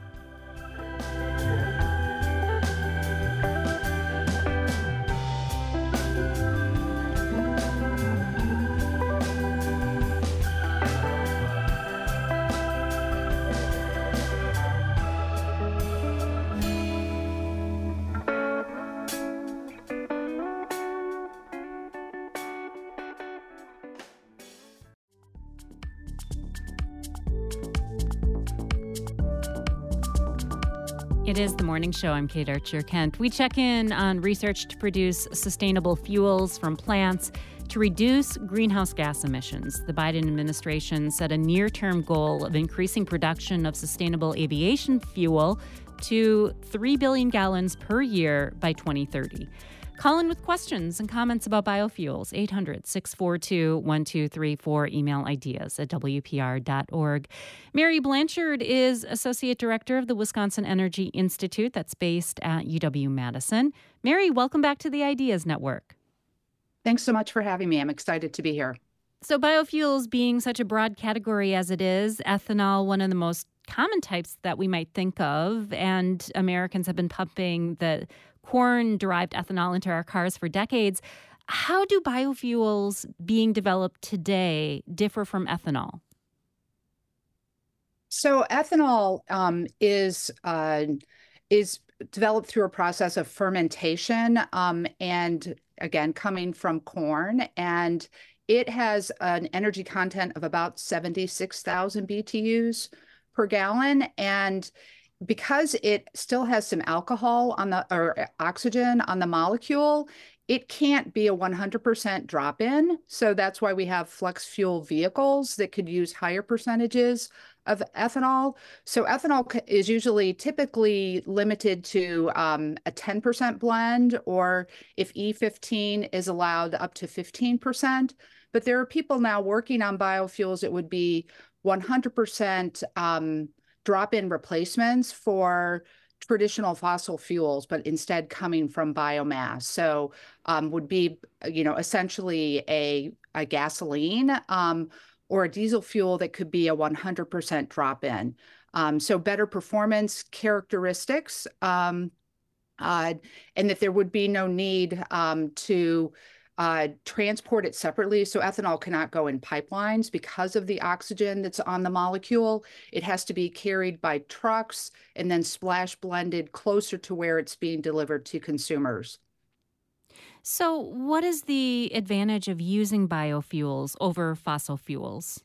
It is The Morning Show. I'm Kate Archer-Kent. We check in on research to produce sustainable fuels from plants to reduce greenhouse gas emissions. The Biden administration set a near-term goal of increasing production of sustainable aviation fuel to three billion gallons per year by twenty thirty. Call in with questions and comments about biofuels, eight hundred, six four two, one two three four, email ideas at w p r dot org. Mary Blanchard is Associate Director of the Wisconsin Energy Institute that's based at U W-Madison. Mary, welcome back to the Ideas Network. Thanks so much for having me. I'm excited to be here. So biofuels being such a broad category as it is, ethanol, one of the most common types that we might think of, and Americans have been pumping the corn-derived ethanol into our cars for decades. How do biofuels being developed today differ from ethanol? So ethanol um, is uh, is developed through a process of fermentation, um, and again, coming from corn, and it has an energy content of about seventy-six thousand B T Us per gallon. And because it still has some alcohol on the or oxygen on the molecule, it can't be a one hundred percent drop in. So that's why we have flex fuel vehicles that could use higher percentages of ethanol. So ethanol is usually typically limited to um, a ten percent blend, or if E fifteen is allowed, up to fifteen percent. But there are people now working on biofuels that would be one hundred percent um, drop-in replacements for traditional fossil fuels, but instead coming from biomass. So um, would be, you know, essentially a, a gasoline um, or a diesel fuel that could be a one hundred percent drop-in. Um, so better performance characteristics, um, uh, and that there would be no need um, to Uh, transport it separately. So ethanol cannot go in pipelines because of the oxygen that's on the molecule. It has to be carried by trucks and then splash blended closer to where it's being delivered to consumers. So what is the advantage of using biofuels over fossil fuels?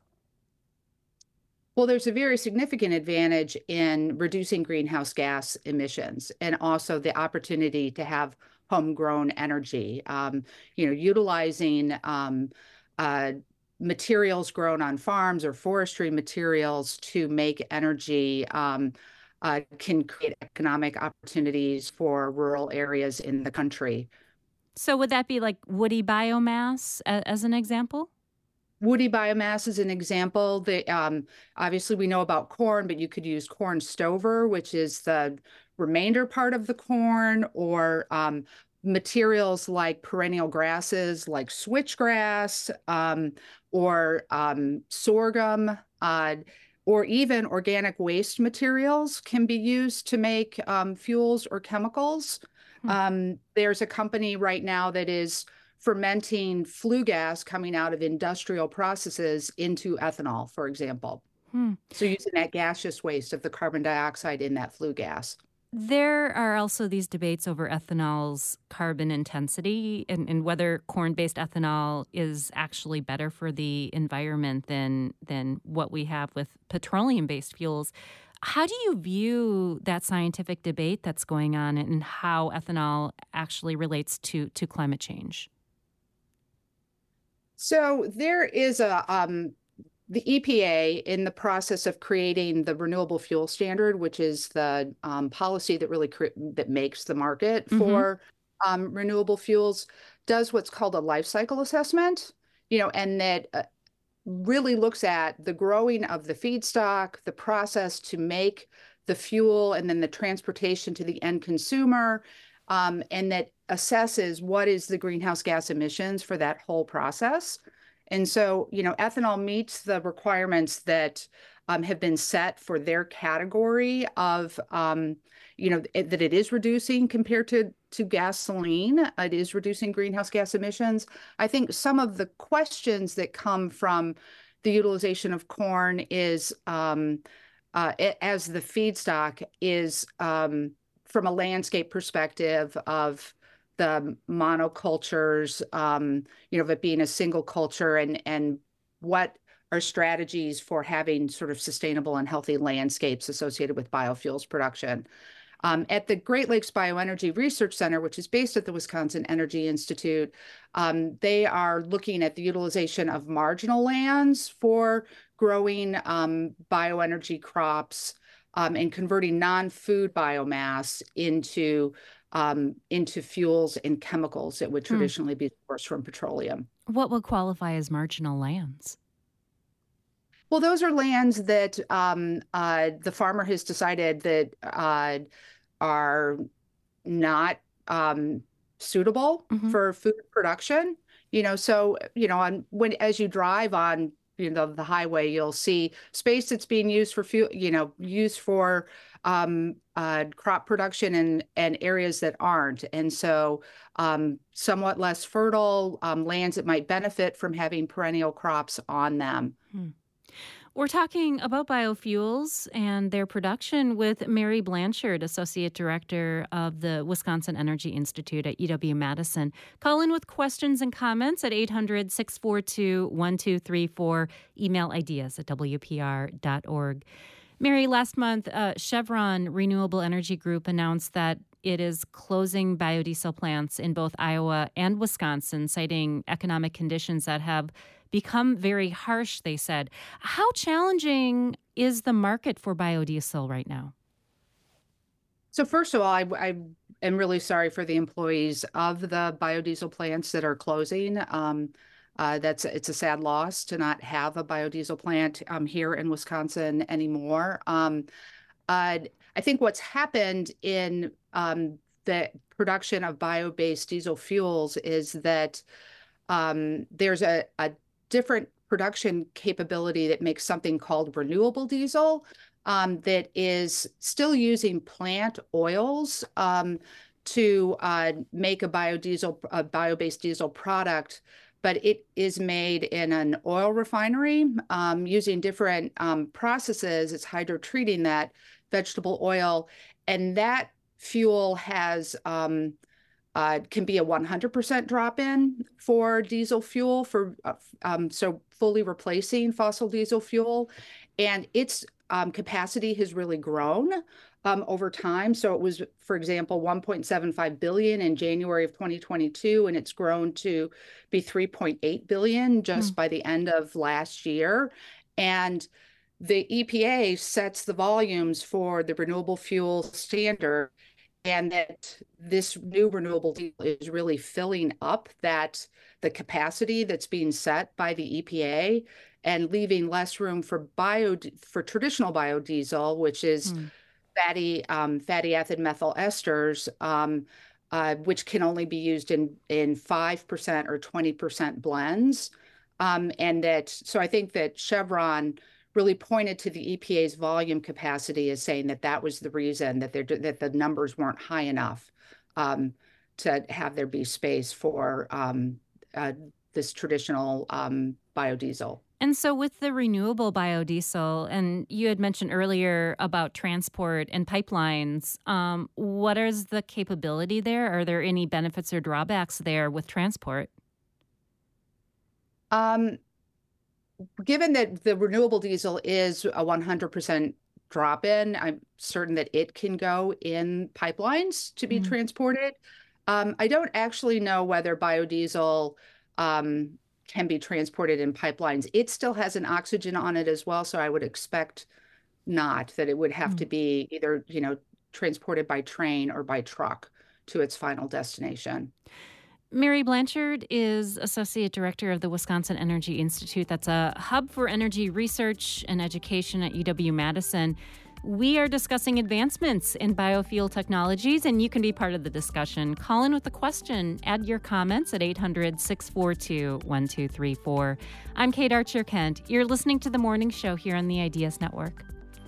Well, there's a very significant advantage in reducing greenhouse gas emissions, and also the opportunity to have homegrown energy. Um, you know, utilizing um, uh, materials grown on farms or forestry materials to make energy um, uh, can create economic opportunities for rural areas in the country. So would that be like woody biomass a- as an example? Woody biomass is an example. The, um, obviously, we know about corn, but you could use corn stover, which is the remainder part of the corn, or um, materials like perennial grasses like switchgrass, um, or um, sorghum, uh, or even organic waste materials can be used to make um, fuels or chemicals. Hmm. Um, there's a company right now that is fermenting flue gas coming out of industrial processes into ethanol, for example. Hmm. So using that gaseous waste of the carbon dioxide in that flue gas. There are also these debates over ethanol's carbon intensity and, and whether corn-based ethanol is actually better for the environment than than what we have with petroleum-based fuels. How do you view that scientific debate that's going on and how ethanol actually relates to, to climate change? So there is a um, the E P A in the process of creating the Renewable Fuel Standard, which is the um, policy that really cre- that makes the market mm-hmm. for um, renewable fuels, does what's called a life cycle assessment. You know, and that uh, really looks at the growing of the feedstock, the process to make the fuel, and then the transportation to the end consumer, um, and that assesses what is the greenhouse gas emissions for that whole process. And so, you know, ethanol meets the requirements that um, have been set for their category of, um, you know, it, that it is reducing compared to, to gasoline. It is reducing greenhouse gas emissions. I think some of the questions that come from the utilization of corn is, um, uh, it, as the feedstock is, um, from a landscape perspective of the monocultures, um, you know, of it being a single culture, and and what are strategies for having sort of sustainable and healthy landscapes associated with biofuels production. Um, at the Great Lakes Bioenergy Research Center, which is based at the Wisconsin Energy Institute, um, they are looking at the utilization of marginal lands for growing um, bioenergy crops um, and converting non-food biomass into Um, into fuels and chemicals that would traditionally hmm. be sourced from petroleum. What would qualify as marginal lands? Well, those are lands that um, uh, the farmer has decided that uh, are not um, suitable mm-hmm. for food production. You know, so you know, on when as you drive on, you know, the highway, you'll see space that's being used for fuel. You know, used for um, uh, crop production, and, and areas that aren't. And so um, somewhat less fertile um, lands that might benefit from having perennial crops on them. Hmm. We're talking about biofuels and their production with Mary Blanchard, Associate Director of the Wisconsin Energy Institute at U W Madison. Call in with questions and comments at eight hundred, six four two, one two three four. Email ideas at W P R dot org. Mary, last month, uh, Chevron Renewable Energy Group announced that it is closing biodiesel plants in both Iowa and Wisconsin, citing economic conditions that have become very harsh, they said. How challenging is the market for biodiesel right now? So first of all, I, I am really sorry for the employees of the biodiesel plants that are closing. Um, uh, that's it's a sad loss to not have a biodiesel plant um, here in Wisconsin anymore. Um, uh, I think what's happened in um, the production of bio-based diesel fuels is that um, there's a, a different production capability that makes something called renewable diesel um, that is still using plant oils um, to uh, make a biodiesel, a bio-based diesel product, but it is made in an oil refinery um, using different um, processes. It's hydrotreating that vegetable oil, and that fuel has um, Uh, can be a one hundred percent drop-in for diesel fuel, for uh, um, so fully replacing fossil diesel fuel. And its um, capacity has really grown um, over time. So it was, for example, one point seven five billion in January of twenty twenty-two, and it's grown to be three point eight billion just mm. by the end of last year. And the E P A sets the volumes for the renewable fuel standard, and that this new renewable diesel is really filling up that the capacity that's being set by the E P A and leaving less room for bio for traditional biodiesel, which is mm. fatty um, fatty acid methyl esters, um, uh, which can only be used in in five percent or twenty percent blends, um, and that so I think that Chevron really pointed to the E P A's volume capacity as saying that that was the reason that they're, that the numbers weren't high enough um, to have there be space for um, uh, this traditional um, biodiesel. And so with the renewable biodiesel, and you had mentioned earlier about transport and pipelines, um, what is the capability there? Are there any benefits or drawbacks there with transport? Um. Given that the renewable diesel is a one hundred percent drop-in, I'm certain that it can go in pipelines to be mm. transported. Um, I don't actually know whether biodiesel um, can be transported in pipelines. It still has an oxygen on it as well, so I would expect not, that it would have mm. to be either, you know, transported by train or by truck to its final destination. Mary Blanchard is Associate Director of the Wisconsin Energy Institute. That's a hub for energy research and education at U W Madison. We are discussing advancements in biofuel technologies, and you can be part of the discussion. Call in with a question. Add your comments at eight hundred, six four two, one two three four. I'm Kate Archer-Kent. You're listening to The Morning Show here on the Ideas Network.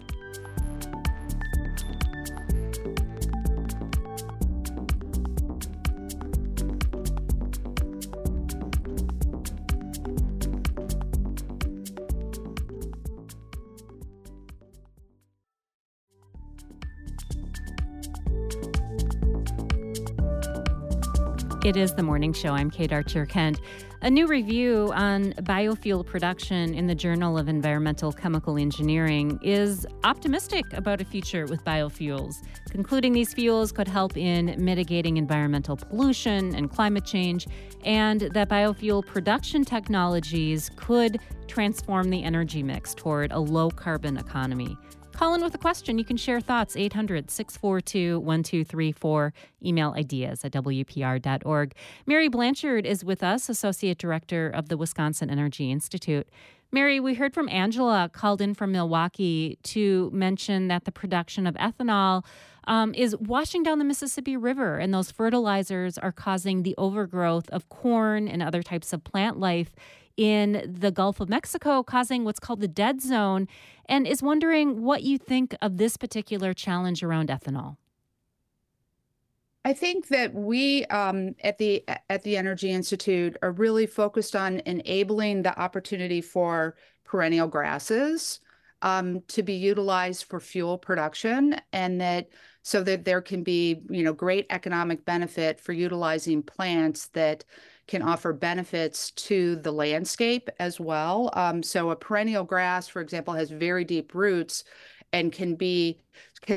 It is The Morning Show. I'm Kate Archer-Kent. A new review on biofuel production in the Journal of Environmental Chemical Engineering is optimistic about a future with biofuels, concluding these fuels could help in mitigating environmental pollution and climate change, and that biofuel production technologies could transform the energy mix toward a low-carbon economy. Call in with a question. You can share thoughts, eight hundred, six four two, one two three four. Email ideas at W P R dot org. Mary Blanchard is with us, Associate Director of the Wisconsin Energy Institute. Mary, we heard from Angela, called in from Milwaukee, to mention that the production of ethanol um, is washing down the Mississippi River, and those fertilizers are causing the overgrowth of corn and other types of plant life in the Gulf of Mexico, causing what's called the dead zone, and is wondering what you think of this particular challenge around ethanol. I think that we um, at the at the Energy Institute are really focused on enabling the opportunity for perennial grasses um, to be utilized for fuel production, and that so that there can be, you know, great economic benefit for utilizing plants that can offer benefits to the landscape as well. Um, so a perennial grass, for example, has very deep roots and can be can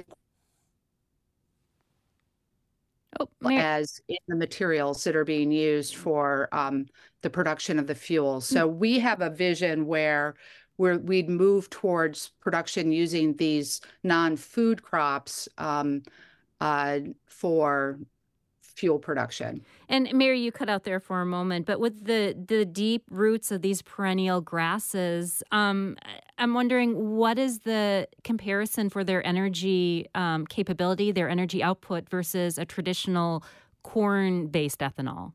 Oh, Mary. as in the materials that are being used for um, the production of the fuel. So we have a vision where where we'd move towards production using these non-food crops um, uh, for fuel production. And Mary, you cut out there for a moment, but with the the deep roots of these perennial grasses, um, I'm wondering what is the comparison for their energy um, capability, their energy output versus a traditional corn-based ethanol?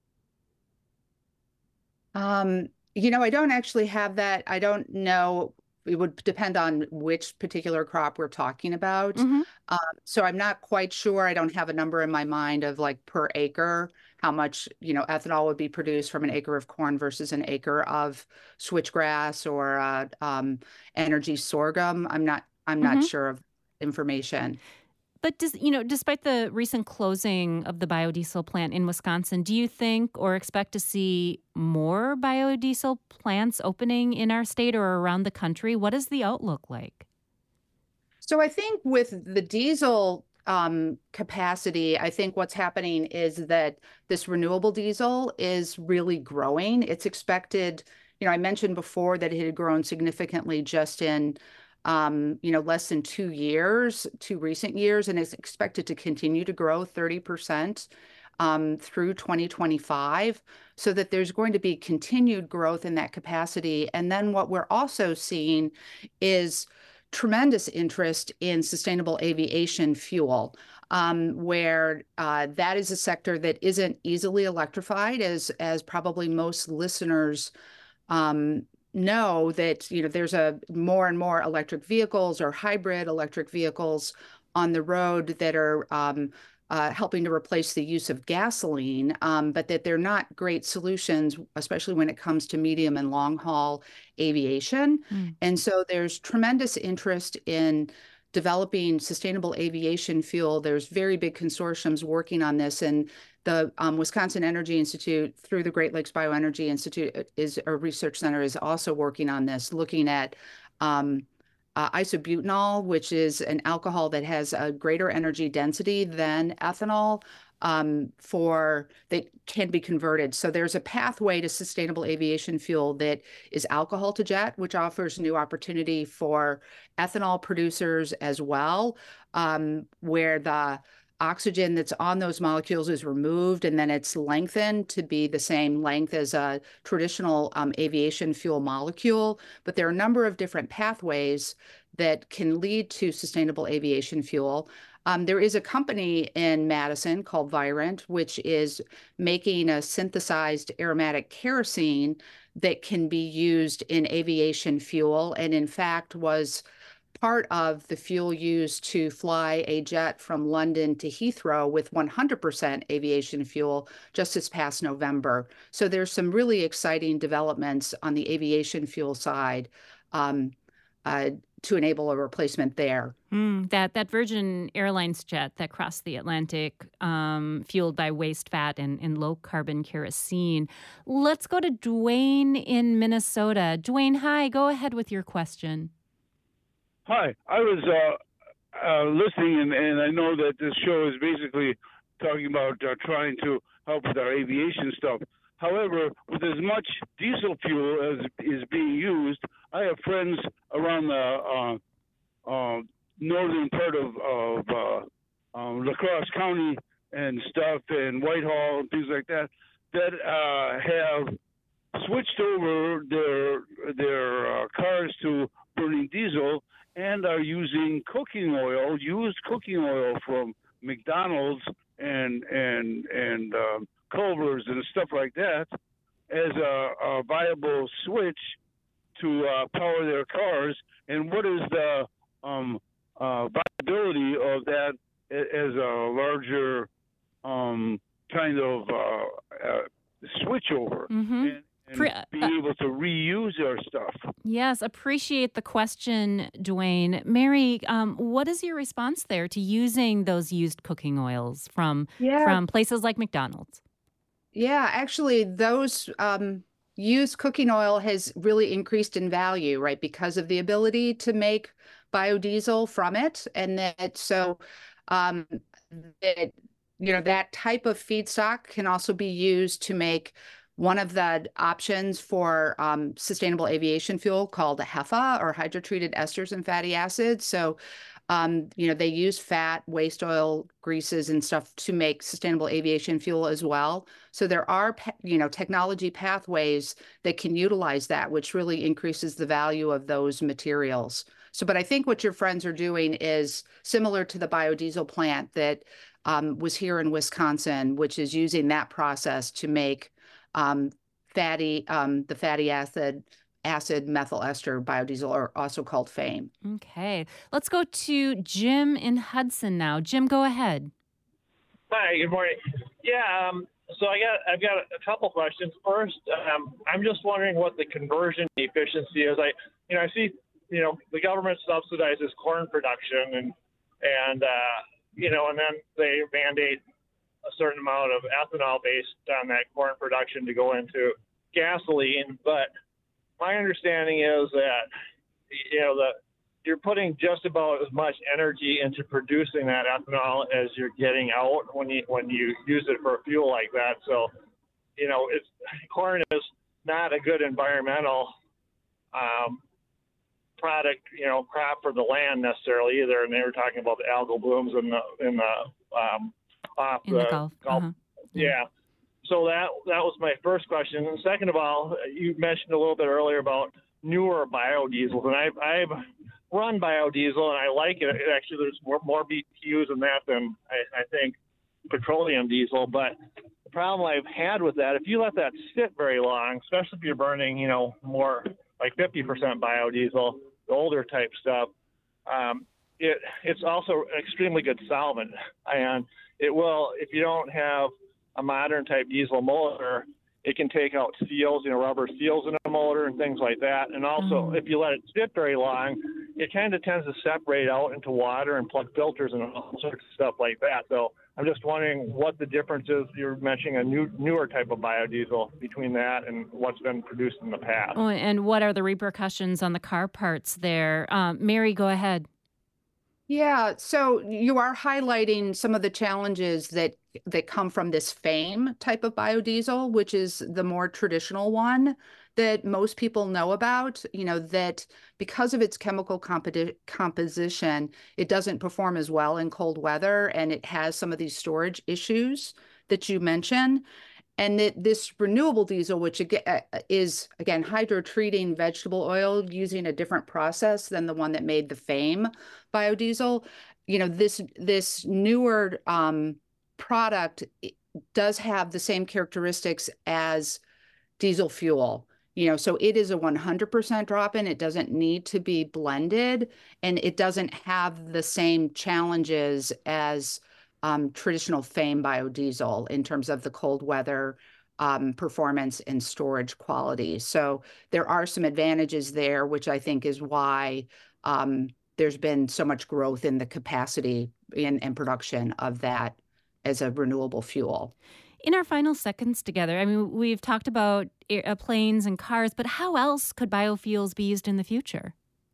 Um, you know, I don't actually have that. I don't know. It would depend on which particular crop we're talking about. Mm-hmm. Um, so I'm not quite sure. I don't have a number in my mind of like per acre, how much, you know, ethanol would be produced from an acre of corn versus an acre of switchgrass or uh, um, energy sorghum. I'm not, I'm Mm-hmm. not sure of information. But does, you know, despite the recent closing of the biodiesel plant in Wisconsin, do you think or expect to see more biodiesel plants opening in our state or around the country? What is the outlook like? So I think with the diesel um, capacity, I think what's happening is that this renewable diesel is really growing. It's expected, you know, I mentioned before that it had grown significantly just in Um, you know, less than two years, two recent years, and it's expected to continue to grow thirty percent um, through twenty twenty-five, so that there's going to be continued growth in that capacity. And then what we're also seeing is tremendous interest in sustainable aviation fuel, um, where uh, that is a sector that isn't easily electrified, as as probably most listeners um, know that, you know, there's a more and more electric vehicles or hybrid electric vehicles on the road that are um, uh, helping to replace the use of gasoline, um, but that they're not great solutions, especially when it comes to medium and long haul aviation. Mm. And so there's tremendous interest in developing sustainable aviation fuel. There's very big consortiums working on this, and the um, Wisconsin Energy Institute, through the Great Lakes Bioenergy Institute, is a research center, is also working on this, looking at um, uh, isobutanol, which is an alcohol that has a greater energy density than ethanol, um, for that can be converted. So there's a pathway to sustainable aviation fuel that is alcohol to jet, which offers new opportunity for ethanol producers as well, um, where the oxygen that's on those molecules is removed and then it's lengthened to be the same length as a traditional um, aviation fuel molecule. But there are a number of different pathways that can lead to sustainable aviation fuel. Um, there is a company in Madison called Virent, which is making a synthesized aromatic kerosene that can be used in aviation fuel, and in fact was part of the fuel used to fly a jet from London to Heathrow with one hundred percent aviation fuel just this past November. So there's some really exciting developments on the aviation fuel side um, uh, to enable a replacement there. Mm, that that Virgin Airlines jet that crossed the Atlantic, um, fueled by waste fat and, and low carbon kerosene. Let's go to Dwayne in Minnesota. Dwayne, hi. Go ahead with your question. Hi, I was uh, uh, listening, and, and I know that this show is basically talking about uh, trying to help with our aviation stuff. However, with as much diesel fuel as is being used, I have friends around the uh, uh, northern part of, of uh, um, La Crosse County and stuff, and Whitehall and things like that, that uh, have switched over their their uh, cars to burning diesel and are using cooking oil, used cooking oil from McDonald's and and and um, Culver's and stuff like that as a, a viable switch to uh, power their cars. And what is the um, uh, viability of that as a larger um, kind of uh, uh, switch over Mm-hmm. and, and Pre- be uh, able to reuse our stuff. Yes, appreciate the question, Dwayne. Mary, um, what is your response there to using those used cooking oils from Yeah. from places like McDonald's? Yeah, actually, those um, used cooking oil has really increased in value, right? Because of the ability to make biodiesel from it. And that, so, um, that, you know, that type of feedstock can also be used to make one of the options for um, sustainable aviation fuel called HEFA, or hydrotreated esters and fatty acids. So, um, you know, they use fat, waste oil, greases, and stuff to make sustainable aviation fuel as well. So there are, you know, technology pathways that can utilize that, which really increases the value of those materials. So, but I think what your friends are doing is similar to the biodiesel plant that um, was here in Wisconsin, which is using that process to make um, fatty, um, the fatty acid, acid methyl ester biodiesel, or also called FAME. Okay, let's go to Jim in Hudson now. Jim, go ahead. Hi, good morning. Yeah, um, so I got I've got a couple questions. First, um, I'm just wondering what the conversion efficiency is. I you know I see you know the government subsidizes corn production and and uh, you know and then they mandate a certain amount of ethanol based on that corn production to go into gasoline. But my understanding is that you know the you're putting just about as much energy into producing that ethanol as you're getting out when you when you use it for a fuel like that. So, you know, it's corn is not a good environmental um, product, you know, crop for the land necessarily either. And they were talking about the algal blooms in the in the um, off In the, the Gulf. Gulf. Uh-huh. Yeah. yeah. So that that was my first question. And second of all, you mentioned a little bit earlier about newer biodiesels, and I've I've run biodiesel and I like it. Actually, there's more, more B T Us in that than I, I think petroleum diesel. But the problem I've had with that, if you let that sit very long, especially if you're burning, you know, more like fifty percent biodiesel, the older type stuff, um, it it's also an extremely good solvent, and it will, if you don't have a modern type diesel motor, it can take out seals, you know, rubber seals in a motor and things like that. And also, mm. if you let it sit very long, it kind of tends to separate out into water and plug filters and all sorts of stuff like that. So I'm just wondering what the difference is. You're mentioning a new, newer type of biodiesel between that and what's been produced in the past. Oh, and what are the repercussions on the car parts there? Um, Mary, go ahead. Yeah, so you are highlighting some of the challenges that that come from this FAME type of biodiesel, which is the more traditional one that most people know about, you know, that because of its chemical compo- composition, it doesn't perform as well in cold weather, and it has some of these storage issues that you mentioned. And that this renewable diesel, which is, again, hydrotreating vegetable oil using a different process than the one that made the FAME biodiesel, you know, this this newer um, product does have the same characteristics as diesel fuel. You know, so it is a one hundred percent drop-in. It doesn't need to be blended, and it doesn't have the same challenges as Um, traditional FAME biodiesel in terms of the cold weather um, performance and storage quality. So there are some advantages there, which I think is why um, there's been so much growth in the capacity in, and production of that as a renewable fuel. In our final seconds together, I mean, we've talked about air, uh, planes and cars, but how else could biofuels be used in the future?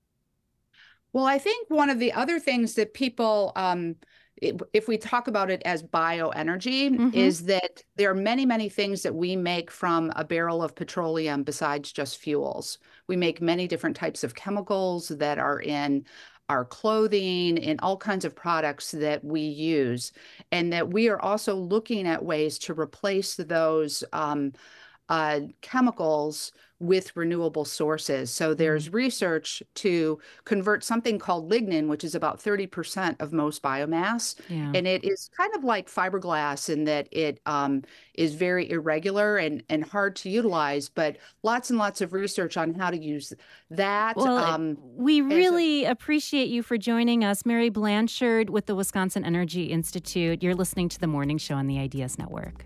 Well, I think one of the other things that people, um, if we talk about it as bioenergy, mm-hmm. is that there are many, many things that we make from a barrel of petroleum besides just fuels. We make many different types of chemicals that are in our clothing, in all kinds of products that we use, and that we are also looking at ways to replace those um, uh, chemicals with renewable sources. So there's research to convert something called lignin, which is about thirty percent of most biomass. Yeah. And it is kind of like fiberglass in that it um, is very irregular and, and hard to utilize, but lots and lots of research on how to use that. Well, um, we as a- really appreciate you for joining us, Mary Blanchard with the Wisconsin Energy Institute. You're listening to The Morning Show on the Ideas Network.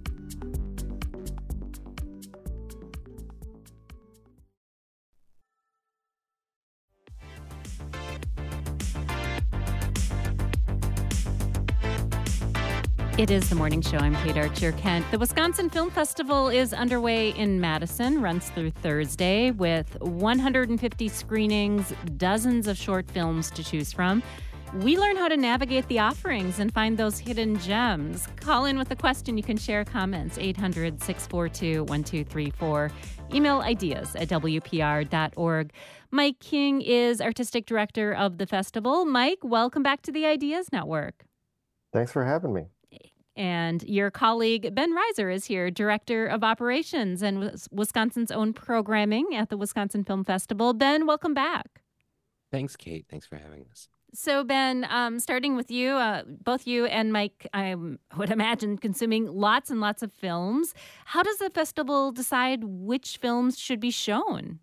It is The Morning Show. I'm Kate Archer-Kent. The Wisconsin Film Festival is underway in Madison, runs through Thursday with one hundred fifty screenings, dozens of short films to choose from. We learn how to navigate the offerings and find those hidden gems. Call in with a question. You can share comments, eight hundred, six four two, one two three four. Email ideas at w p r dot org. Mike King is Artistic Director of the festival. Mike, welcome back to the Ideas Network. Thanks for having me. And your colleague, Ben Reiser, is here, Director of Operations and Wisconsin's own programming at the Wisconsin Film Festival. Ben, welcome back. Thanks, Kate. Thanks for having us. So, Ben, um, starting with you, uh, both you and Mike, I would imagine, consuming lots and lots of films. How does the festival decide which films should be shown?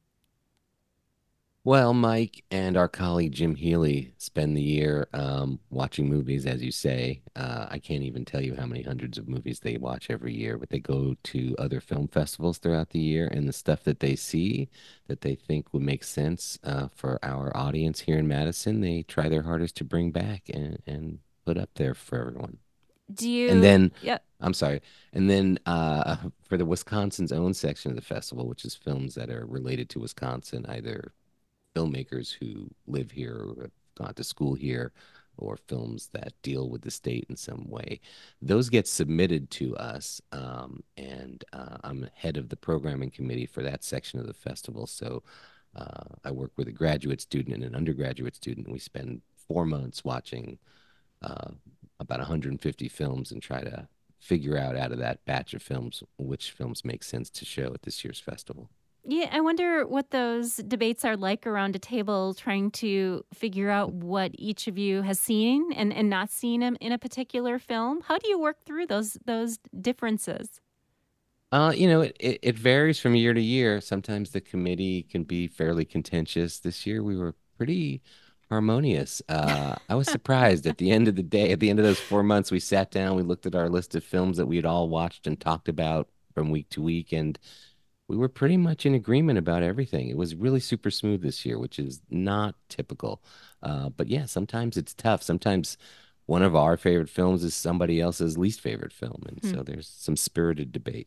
Well, Mike and our colleague Jim Healy spend the year um, watching movies, as you say. Uh, I can't even tell you how many hundreds of movies they watch every year, but they go to other film festivals throughout the year, and the stuff that they see that they think would make sense uh, for our audience here in Madison, they try their hardest to bring back and, and put up there for everyone. Do you? And then, yeah. I'm sorry. And then uh, for the Wisconsin's own section of the festival, which is films that are related to Wisconsin, either filmmakers who live here or have gone to school here, or films that deal with the state in some way. Those get submitted to us, um, and uh, I'm head of the programming committee for that section of the festival. So uh, I work with a graduate student and an undergraduate student. And we spend four months watching uh, about one hundred fifty films and try to figure out out of that batch of films which films make sense to show at this year's festival. Yeah, I wonder what those debates are like around a table trying to figure out what each of you has seen and, and not seen in, in a particular film. How do you work through those those differences? Uh, you know, it, it, it varies from year to year. Sometimes the committee can be fairly contentious. This year we were pretty harmonious. Uh, I was surprised at the end of the day, at the end of those four months, we sat down, we looked at our list of films that we had all watched and talked about from week to week, and we were pretty much in agreement about everything. It was really super smooth this year, which is not typical. Uh, but yeah, sometimes it's tough. Sometimes one of our favorite films is somebody else's least favorite film. And hmm. so there's some spirited debate.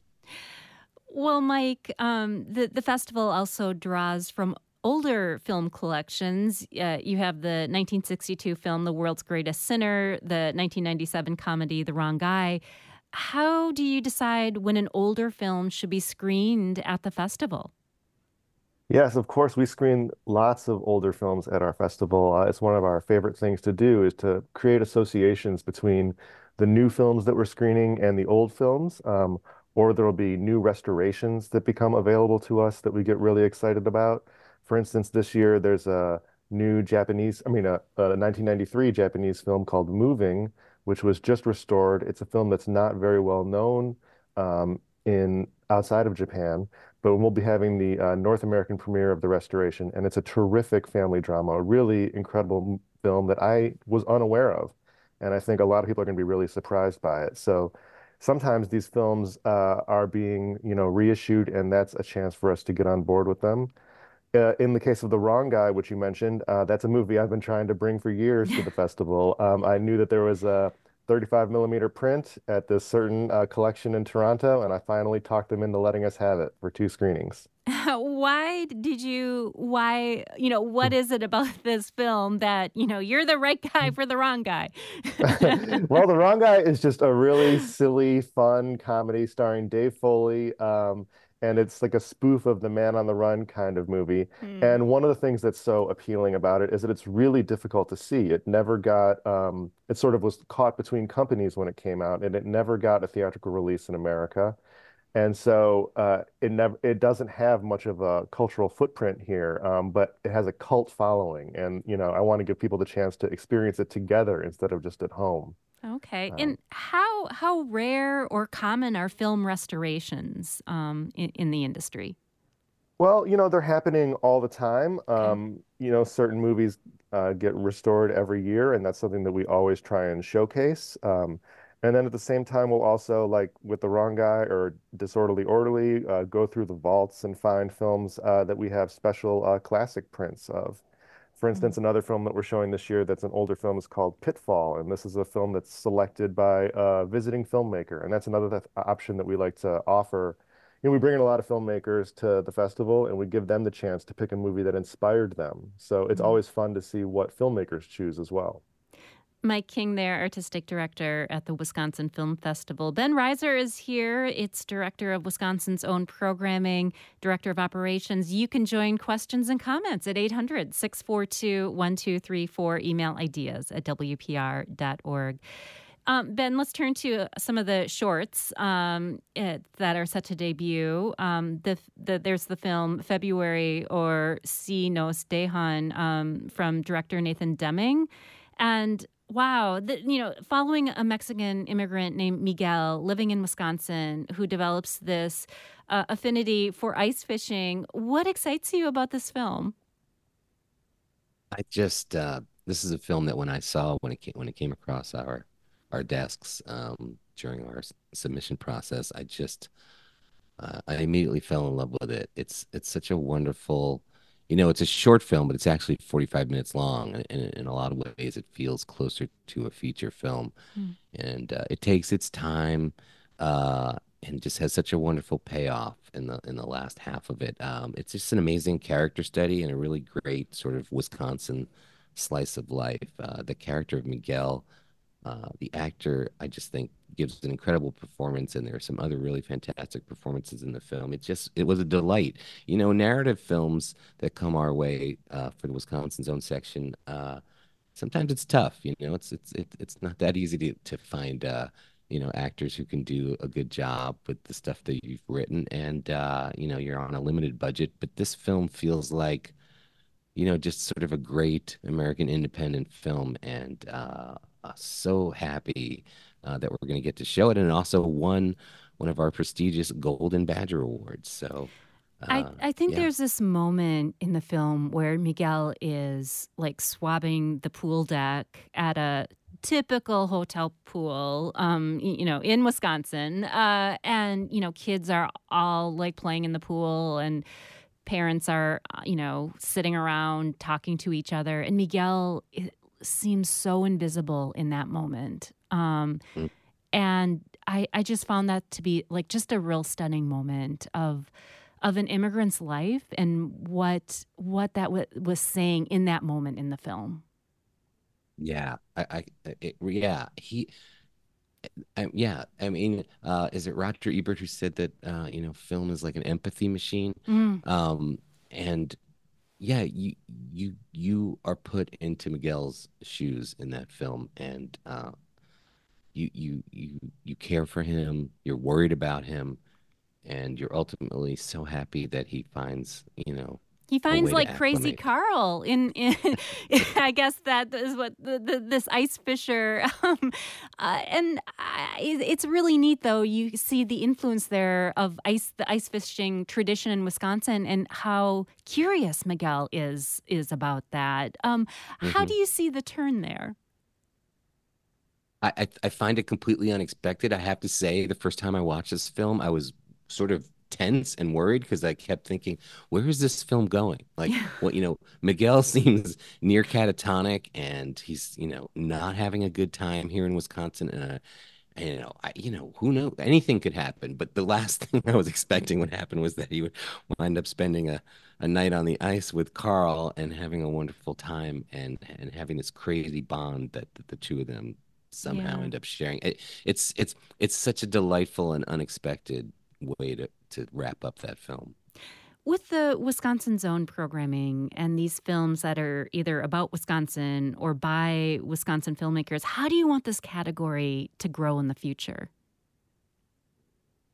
Well, Mike, um, the, the festival also draws from older film collections. Uh, you have the nineteen sixty-two film, The World's Greatest Sinner, the nineteen ninety-seven comedy, The Wrong Guy. How do you decide when an older film should be screened at the festival? Yes, of course, we screen lots of older films at our festival. Uh, it's one of our favorite things to do is to create associations between the new films that we're screening and the old films, um, or there will be new restorations that become available to us that we get really excited about. For instance, this year there's a new Japanese, I mean, a, a nineteen ninety-three Japanese film called Moving, which was just restored. It's a film that's not very well known um, in outside of Japan, but we'll be having the uh, North American premiere of the restoration, and it's a terrific family drama, a really incredible film that I was unaware of, and I think a lot of people are going to be really surprised by it. So sometimes these films uh, are being, you know, reissued, and that's a chance for us to get on board with them. Uh, in the case of The Wrong Guy, which you mentioned, uh, that's a movie I've been trying to bring for years to the festival. Um, I knew that there was a thirty-five millimeter print at this certain uh, collection in Toronto, and I finally talked them into letting us have it for two screenings. Why did you, why, you know, what is it about this film that, you know, you're the right guy for the wrong guy? Well, The Wrong Guy is just a really silly, fun comedy starring Dave Foley. Um, And it's like a spoof of the Man on the Run kind of movie. Mm. And one of the things that's so appealing about it is that it's really difficult to see. It never got, um, it sort of was caught between companies when it came out, and it never got a theatrical release in America. And so uh, it never it doesn't have much of a cultural footprint here, um, but it has a cult following. And, you know, I want to give people the chance to experience it together instead of just at home. Okay. Um, And how how rare or common are film restorations um, in, in the industry? Well, you know, they're happening all the time. Okay. Um, you know, certain movies uh, get restored every year, and that's something that we always try and showcase. Um, and then at the same time, we'll also, like with The Wrong Guy or Disorderly Orderly, uh, go through the vaults and find films uh, that we have special uh, classic prints of. For instance, another film that we're showing this year that's an older film is called Pitfall, and this is a film that's selected by a visiting filmmaker, and that's another th option that we like to offer. You know, we bring in a lot of filmmakers to the festival, and we give them the chance to pick a movie that inspired them. So it's Mhm. always fun to see what filmmakers choose as well. Mike King there, artistic director at the Wisconsin Film Festival. Ben Reiser is here. It's director of Wisconsin's own programming, director of operations. You can join questions and comments at eight hundred, six four two, one two three four. Email ideas at w p r dot org. Um, Ben, let's turn to some of the shorts um, it, that are set to debut. Um, the, the There's the film February or Si Nos Dejan um, from director Nathan Deming. And wow, the, you know, following a Mexican immigrant named Miguel living in Wisconsin who develops this uh, affinity for ice fishing, what excites you about this film? I just uh, this is a film that when I saw when it came, when it came across our our desks um, during our s- submission process, I just uh, I immediately fell in love with it. It's it's such a wonderful, you know, it's a short film, but it's actually forty-five minutes long, and, and in a lot of ways, it feels closer to a feature film, Mm. and uh, it takes its time, uh, and just has such a wonderful payoff in the in the last half of it. Um, it's just an amazing character study and a really great sort of Wisconsin slice of life. Uh, the character of Miguel. Uh, the actor, I just think, gives an incredible performance, and there are some other really fantastic performances in the film. It just, it was a delight. You know, narrative films that come our way uh, for the Wisconsin Zone section, uh, sometimes it's tough. You know, it's it's it, it's not that easy to to find, uh, you know, actors who can do a good job with the stuff that you've written, and uh, you know, you're on a limited budget. But this film feels like, you know, just sort of a great American independent film, and uh, uh, so happy uh, that we're going to get to show it, and also won one of our prestigious Golden Badger Awards. So, I, uh, I think yeah. there's this moment in the film where Miguel is like swabbing the pool deck at a typical hotel pool, um, y- you know, in Wisconsin. Uh, and, you know, kids are all like playing in the pool and parents are, uh, you know, sitting around talking to each other. And Miguel i- seems so invisible in that moment. Um, Mm. and I, I just found that to be like just a real stunning moment of of an immigrant's life and what what that w- was saying in that moment in the film. Yeah, I, I, it, yeah, he, I, yeah, I mean, uh, is it Roger Ebert who said that, uh, you know, film is like an empathy machine? Mm. Um, and yeah, you, you, you are put into Miguel's shoes in that film, and uh, you, you, you, you care for him, you're worried about him, and you're ultimately so happy that he finds, you know, He a finds way to like crazy acclimate. Carl in, in I guess that is what the, the, this ice fisher, um, uh, and I, it's really neat though. You see the influence there of ice, the ice fishing tradition in Wisconsin, and how curious Miguel is is about that. Um, how Mhm. do you see the turn there? I, I I find it completely unexpected. I have to say, the first time I watched this film, I was sort of tense and worried because I kept thinking, where is this film going? Like, what, you know, Miguel seems near catatonic, and he's, you know, not having a good time here in Wisconsin. And, uh, and, you know, I, you know, who knows? Anything could happen. But the last thing I was expecting would happen was that he would wind up spending a, a night on the ice with Carl and having a wonderful time, and and having this crazy bond that, that the two of them somehow Yeah. end up sharing. It, it's it's it's such a delightful and unexpected way to to wrap up that film. With the Wisconsin Zone programming and these films that are either about Wisconsin or by Wisconsin filmmakers, how do you want this category to grow in the future?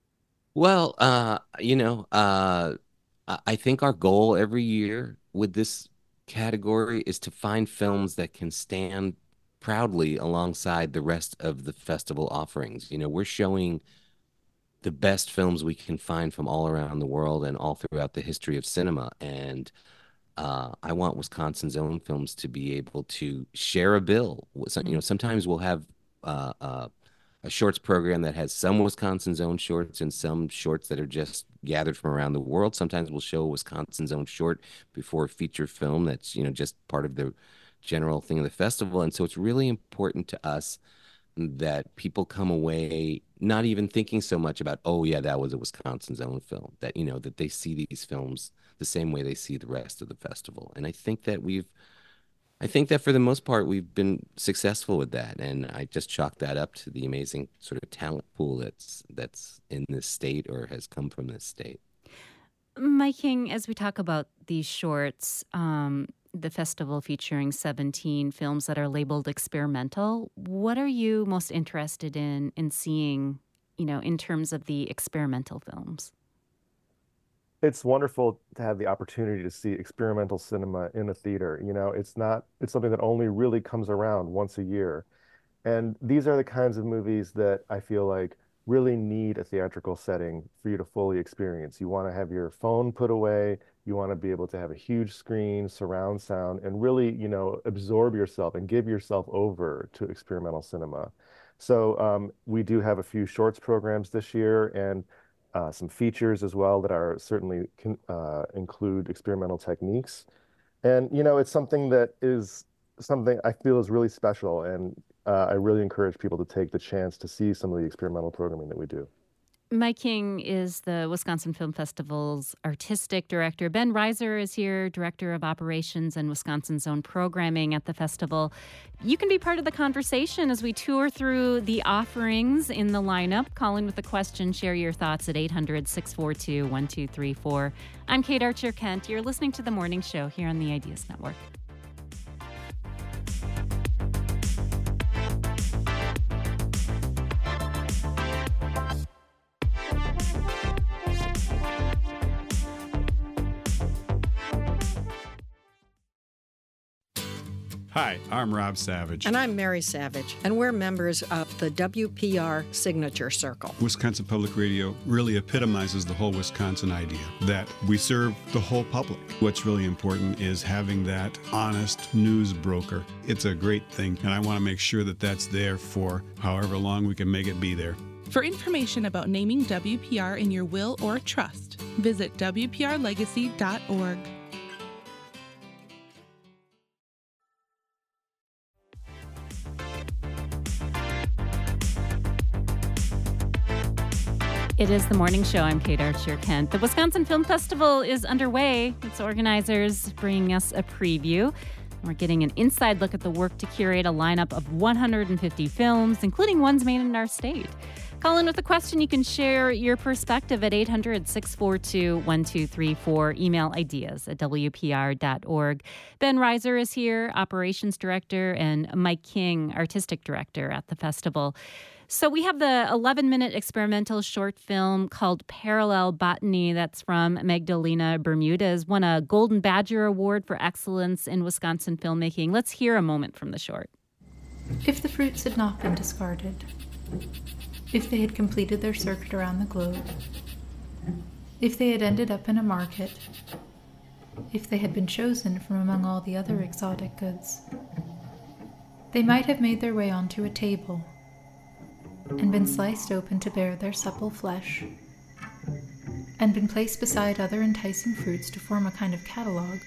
Well, uh, you know, uh, I I think our goal every year with this category is to find films that can stand proudly alongside the rest of the festival offerings. You know, we're showing the best films we can find from all around the world and all throughout the history of cinema. And uh, I want Wisconsin's own films to be able to share a bill. So, you know, sometimes we'll have uh, uh, a shorts program that has some Wisconsin's own shorts and some shorts that are just gathered from around the world. Sometimes we'll show Wisconsin's own short before a feature film that's, you know, just part of the general thing of the festival. And so it's really important to us that people come away not even thinking so much about, oh yeah, that was a Wisconsin's own film, that, you know, that they see these films the same way they see the rest of the festival. And I think that we've, I think that for the most part, we've been successful with that. And I just chalk that up to the amazing sort of talent pool that's, that's in this state or has come from this state. Mike King, as we talk about these shorts, um, the festival featuring seventeen films that are labeled experimental, what are you most interested in in seeing, you know, in terms of the experimental films? It's wonderful to have the opportunity to see experimental cinema in a theater. You know, it's not, it's something that only really comes around once a year. And these are the kinds of movies that I feel like really need a theatrical setting for you to fully experience. You want to have your phone put away. You want to be able to have a huge screen, surround sound, and really, you know, absorb yourself and give yourself over to experimental cinema. So um, we do have a few shorts programs this year and uh, some features as well that are certainly can uh, include experimental techniques. And, you know, it's something that is something I feel is really special. And uh, I really encourage people to take the chance to see some of the experimental programming that we do. Mike King is the Wisconsin Film Festival's artistic director. Ben Reiser is here, director of operations and Wisconsin's own programming at the festival. You can be part of the conversation as we tour through the offerings in the lineup. Call in with a question, share your thoughts at eight hundred, six four two, one two three four. I'm Kate Archer-Kent. You're listening to The Morning Show here on the Ideas Network. Hi, I'm Rob Savage. And I'm Mary Savage, and we're members of the W P R Signature Circle. Wisconsin Public Radio really epitomizes the whole Wisconsin idea that we serve the whole public. What's really important is having that honest news broker. It's a great thing, and I want to make sure that that's there for however long we can make it be there. For information about naming W P R in your will or trust, visit W P R legacy dot org. It is The Morning Show. I'm Kate Archer-Kent. The Wisconsin Film Festival is underway. Its organizers bringing us a preview. We're getting an inside look at the work to curate a lineup of one hundred fifty films, including ones made in our state. Call in with a question. You can share your perspective at eight hundred, six four two, one two three four. Email ideas at W P R dot org. Ben Reiser is here, operations director, and Mike King, artistic director at the festival. So we have the eleven-minute experimental short film called Parallel Botany that's from Magdalena Bermudez, won a Golden Badger Award for excellence in Wisconsin filmmaking. Let's hear a moment from the short. If the fruits had not been discarded, if they had completed their circuit around the globe, if they had ended up in a market, if they had been chosen from among all the other exotic goods, they might have made their way onto a table and been sliced open to bare their supple flesh, and been placed beside other enticing fruits to form a kind of catalog,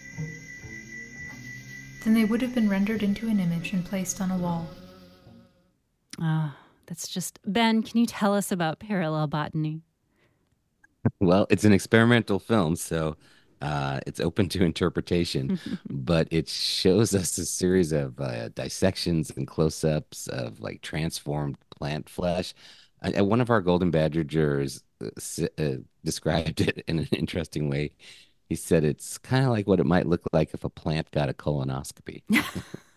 then they would have been rendered into an image and placed on a wall. Ah, that's just... Ben, can you tell us about Parallel Botany? Well, it's an experimental film, so uh, it's open to interpretation, but it shows us a series of uh, dissections and close-ups of like transformed plant flesh. Uh, one of our Golden Badger jurors uh, uh, described it in an interesting way. He said it's kind of like what it might look like if a plant got a colonoscopy.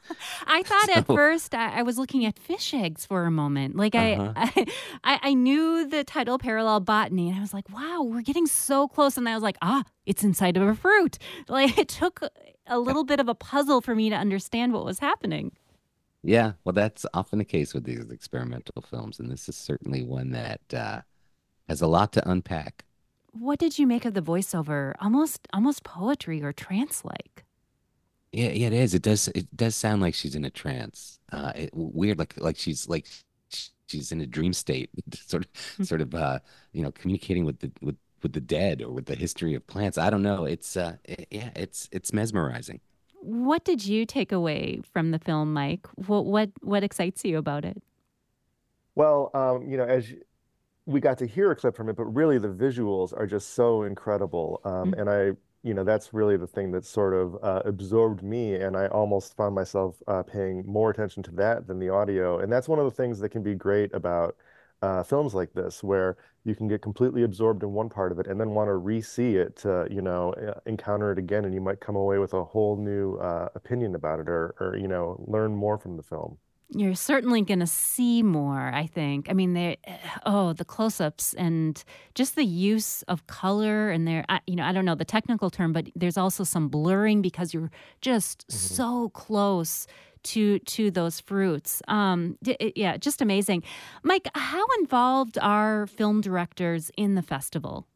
I thought So- at first I, I was looking at fish eggs for a moment. Like Uh-huh. I, I, I knew the title Parallel Botany, and I was like, wow, we're getting so close. And I was like, ah, it's inside of a fruit. Like it took a little bit of a puzzle for me to understand what was happening. Yeah, well, that's often the case with these experimental films, and this is certainly one that uh, has a lot to unpack. What did you make of the voiceover? Almost, almost poetry or trance-like. Yeah, yeah, it is. It does. It does sound like she's in a trance. Uh, it, weird, like like she's like she's in a dream state, sort of, sort of, uh, you know, communicating with the with with the dead or with the history of plants. I don't know. It's uh, it, yeah, it's it's mesmerizing. What did you take away from the film, Mike? What what what excites you about it? Well, um, you know, as you- we got to hear a clip from it, but really the visuals are just so incredible. Um, and I, you know, that's really the thing that sort of uh, absorbed me. And I almost found myself uh, paying more attention to that than the audio. And that's one of the things that can be great about uh, films like this, where you can get completely absorbed in one part of it and then want to re-see it to, you know, uh, encounter it again. And you might come away with a whole new uh, opinion about it or, or, you know, learn more from the film. You're certainly going to see more, I think. I mean, they, oh, the close-ups and just the use of color and there, you know, I don't know the technical term, but there's also some blurring because you're just Mm-hmm. so close to to those fruits. Um, d- yeah, just amazing. Mike, how involved are film directors in the festival?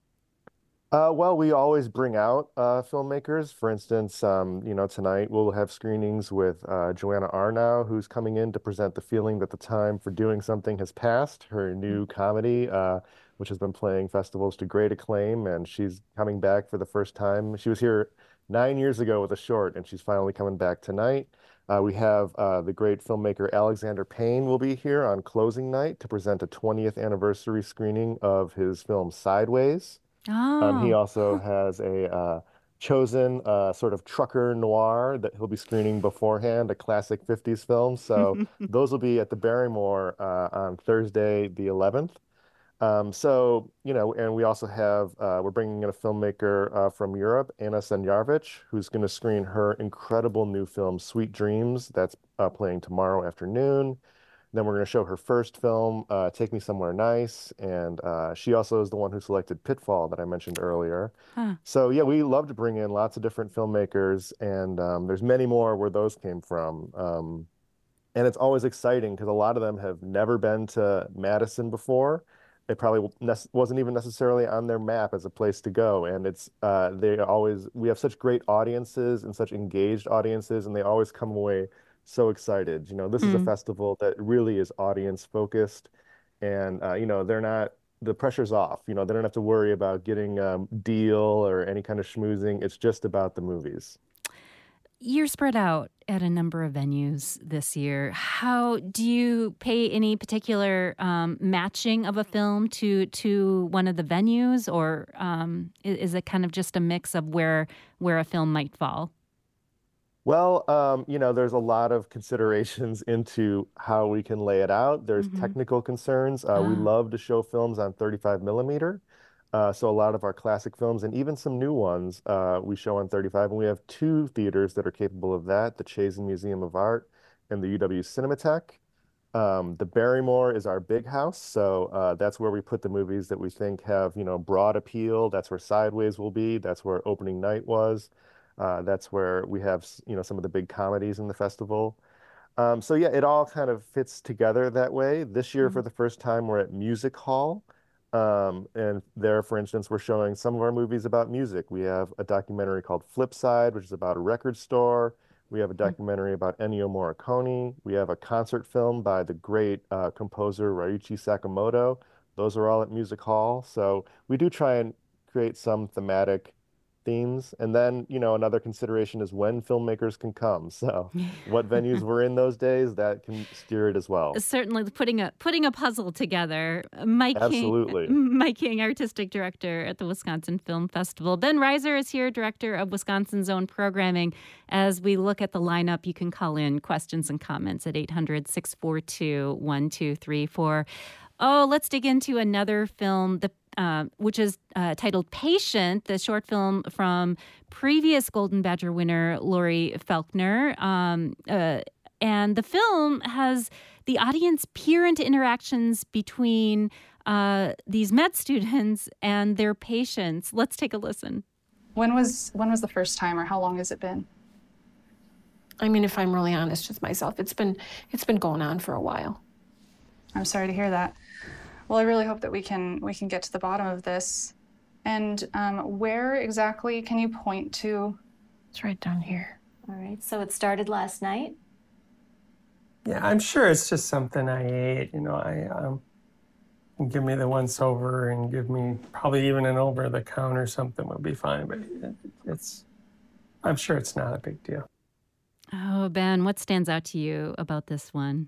Uh, well, we always bring out uh, filmmakers. For instance, um, you know, tonight we'll have screenings with uh, Joanna Arnau, who's coming in to present The Feeling That the Time for Doing Something Has Passed, her new comedy, uh, which has been playing festivals to great acclaim, and she's coming back for the first time. She was here nine years ago with a short, and she's finally coming back tonight. Uh, we have uh, the great filmmaker Alexander Payne will be here on closing night to present a twentieth anniversary screening of his film Sideways. Um, he Oh, also has a uh, chosen uh, sort of trucker noir that he'll be screening beforehand, a classic fifties film. So those will be at the Barrymore uh, on Thursday, the eleventh. Um, so, you know, and we also have, uh, we're bringing in a filmmaker uh, from Europe, Anna Senjarovic, who's going to screen her incredible new film, Sweet Dreams. That's uh, playing tomorrow afternoon. Then we're going to show her first film, uh, Take Me Somewhere Nice. And uh, she also is the one who selected Pitfall that I mentioned earlier. huh. So yeah, we love to bring in lots of different filmmakers, and um, there's many more where those came from. Um, and it's always exciting because a lot of them have never been to Madison before. It probably nec- wasn't even necessarily on their map as a place to go. And it's uh, they always we have such great audiences and such engaged audiences, and they always come away so excited. You know, this is a Mm. festival that really is audience focused, and uh, you know, they're not the pressure's off. You know, they don't have to worry about getting a deal or any kind of schmoozing. It's just about the movies. You're spread out at a number of venues this year. How do you pay any particular um, matching of a film to to one of the venues, or um, i- is it kind of just a mix of where where a film might fall? Well, um, you know, there's a lot of considerations into how we can lay it out. There's Mhm. technical concerns. Uh, we Ah. love to show films on thirty-five millimeter. Uh, so a lot of our classic films and even some new ones uh, we show on thirty-five. And we have two theaters that are capable of that, the Chazen Museum of Art and the U W Cinematheque. Um, the Barrymore is our big house, so uh, that's where we put the movies that we think have, you know, broad appeal. That's where Sideways will be. That's where opening night was. Uh, that's where we have, s- you know, some of the big comedies in the festival. Um, so yeah, it all kind of fits together that way. This year, for the first time, we're at Music Hall. Um, and there, for instance, we're showing some of our movies about music. We have a documentary called Flipside, which is about a record store. We have a documentary about Ennio Morricone. We have a concert film by the great uh, composer Ryuichi Sakamoto. Those are all at Music Hall. So we do try and create some thematic themes. And then, you know, another consideration is when filmmakers can come. So what venues were in those days, that can steer it as well. Certainly, putting a putting a puzzle together. Mike Absolutely. King, Mike King, artistic director at the Wisconsin Film Festival. Ben Reiser is here, director of Wisconsin's own programming. As we look at the lineup, you can call in questions and comments at eight hundred, six four two, one two three four. Oh, let's dig into another film. The uh, which is uh, titled Patient, the short film from previous Golden Badger winner Lori Faulkner. Um, uh, and the film has the audience peer into interactions between uh, these med students and their patients. Let's take a listen. When was when was the first time, or how long has it been? I mean, if I'm really honest with myself, it's been it's been going on for a while. I'm sorry to hear that. Well, I really hope that we can we can get to the bottom of this. And um, where exactly can you point to? It's right down here. All right. So it started last night? Yeah, I'm sure it's just something I ate. You know, I um, give me the once over and give me probably even an over the counter something would be fine. But it, it's, I'm sure it's not a big deal. Oh, Ben, what stands out to you about this one?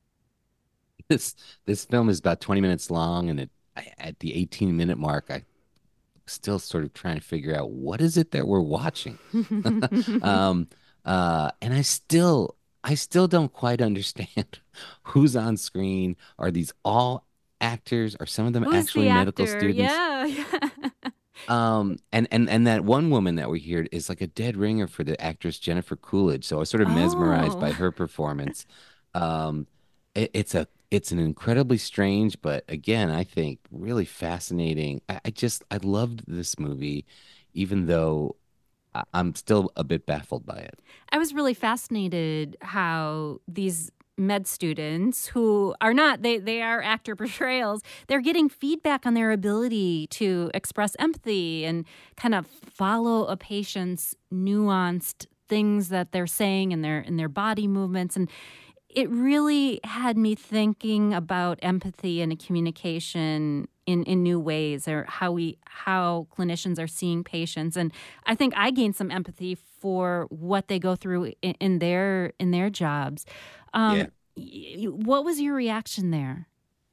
This this film is about twenty minutes long, and it, I, at the eighteen minute mark, I still sort of trying to figure out what is it that we're watching. um, uh, and I still I still don't quite understand who's on screen. Are these all actors? Are some of them Who's actually the medical actor? students? Yeah, yeah. Um, and, and, and that one woman that we hear is like a dead ringer for the actress Jennifer Coolidge. So I was sort of mesmerized Oh. by her performance. Um, it, it's a, it's an incredibly strange, but again, I think really fascinating. I, I just, I loved this movie, even though I, I'm still a bit baffled by it. I was really fascinated how these med students who are not, they, they are actor portrayals, they're getting feedback on their ability to express empathy and kind of follow a patient's nuanced things that they're saying in their in their body movements. And it really had me thinking about empathy and communication in, in new ways, or how we how clinicians are seeing patients. And I think I gained some empathy for what they go through in, in their in their jobs. Um, Yeah. y- What was your reaction there?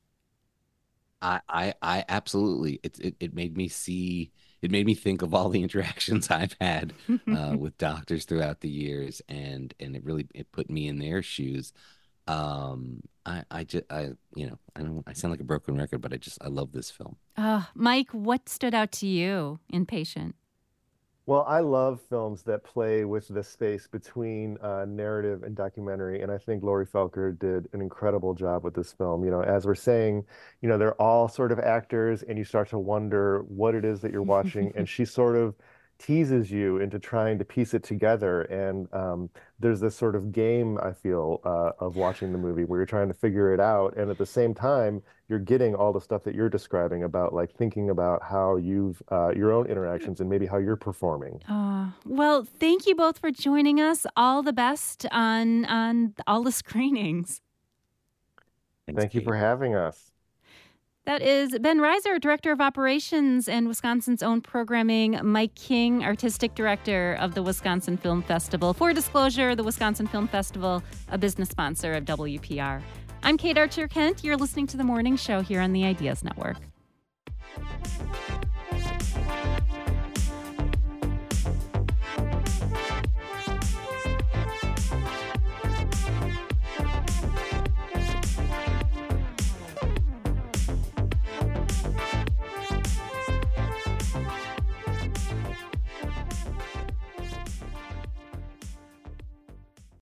I, I, I absolutely, it, it, it made me see, it made me think of all the interactions I've had uh, with doctors throughout the years. And, and it really, it put me in their shoes. Um, I, I just, I, you know, I don't, I sound like a broken record, but I just, I love this film. Uh, Mike, what stood out to you in Patient? Well, I love films that play with the space between uh, narrative and documentary, and I think Lori Faulkner did an incredible job with this film. You know, as we're saying, you know, they're all sort of actors, and you start to wonder what it is that you're watching, and she sort of teases you into trying to piece it together. And um, there's this sort of game, I feel, uh, of watching the movie where you're trying to figure it out, and at the same time, you're getting all the stuff that you're describing about, like, thinking about how you've uh, your own interactions and maybe how you're performing. Uh, well, thank you both for joining us. All the best on on all the screenings. Thank you for having us. That is Ben Reiser, Director of Operations and Wisconsin's Own Programming, Mike King, Artistic Director of the Wisconsin Film Festival. For disclosure, the Wisconsin Film Festival, a business sponsor of W P R. I'm Kate Archer-Kent. You're listening to The Morning Show here on the Ideas Network.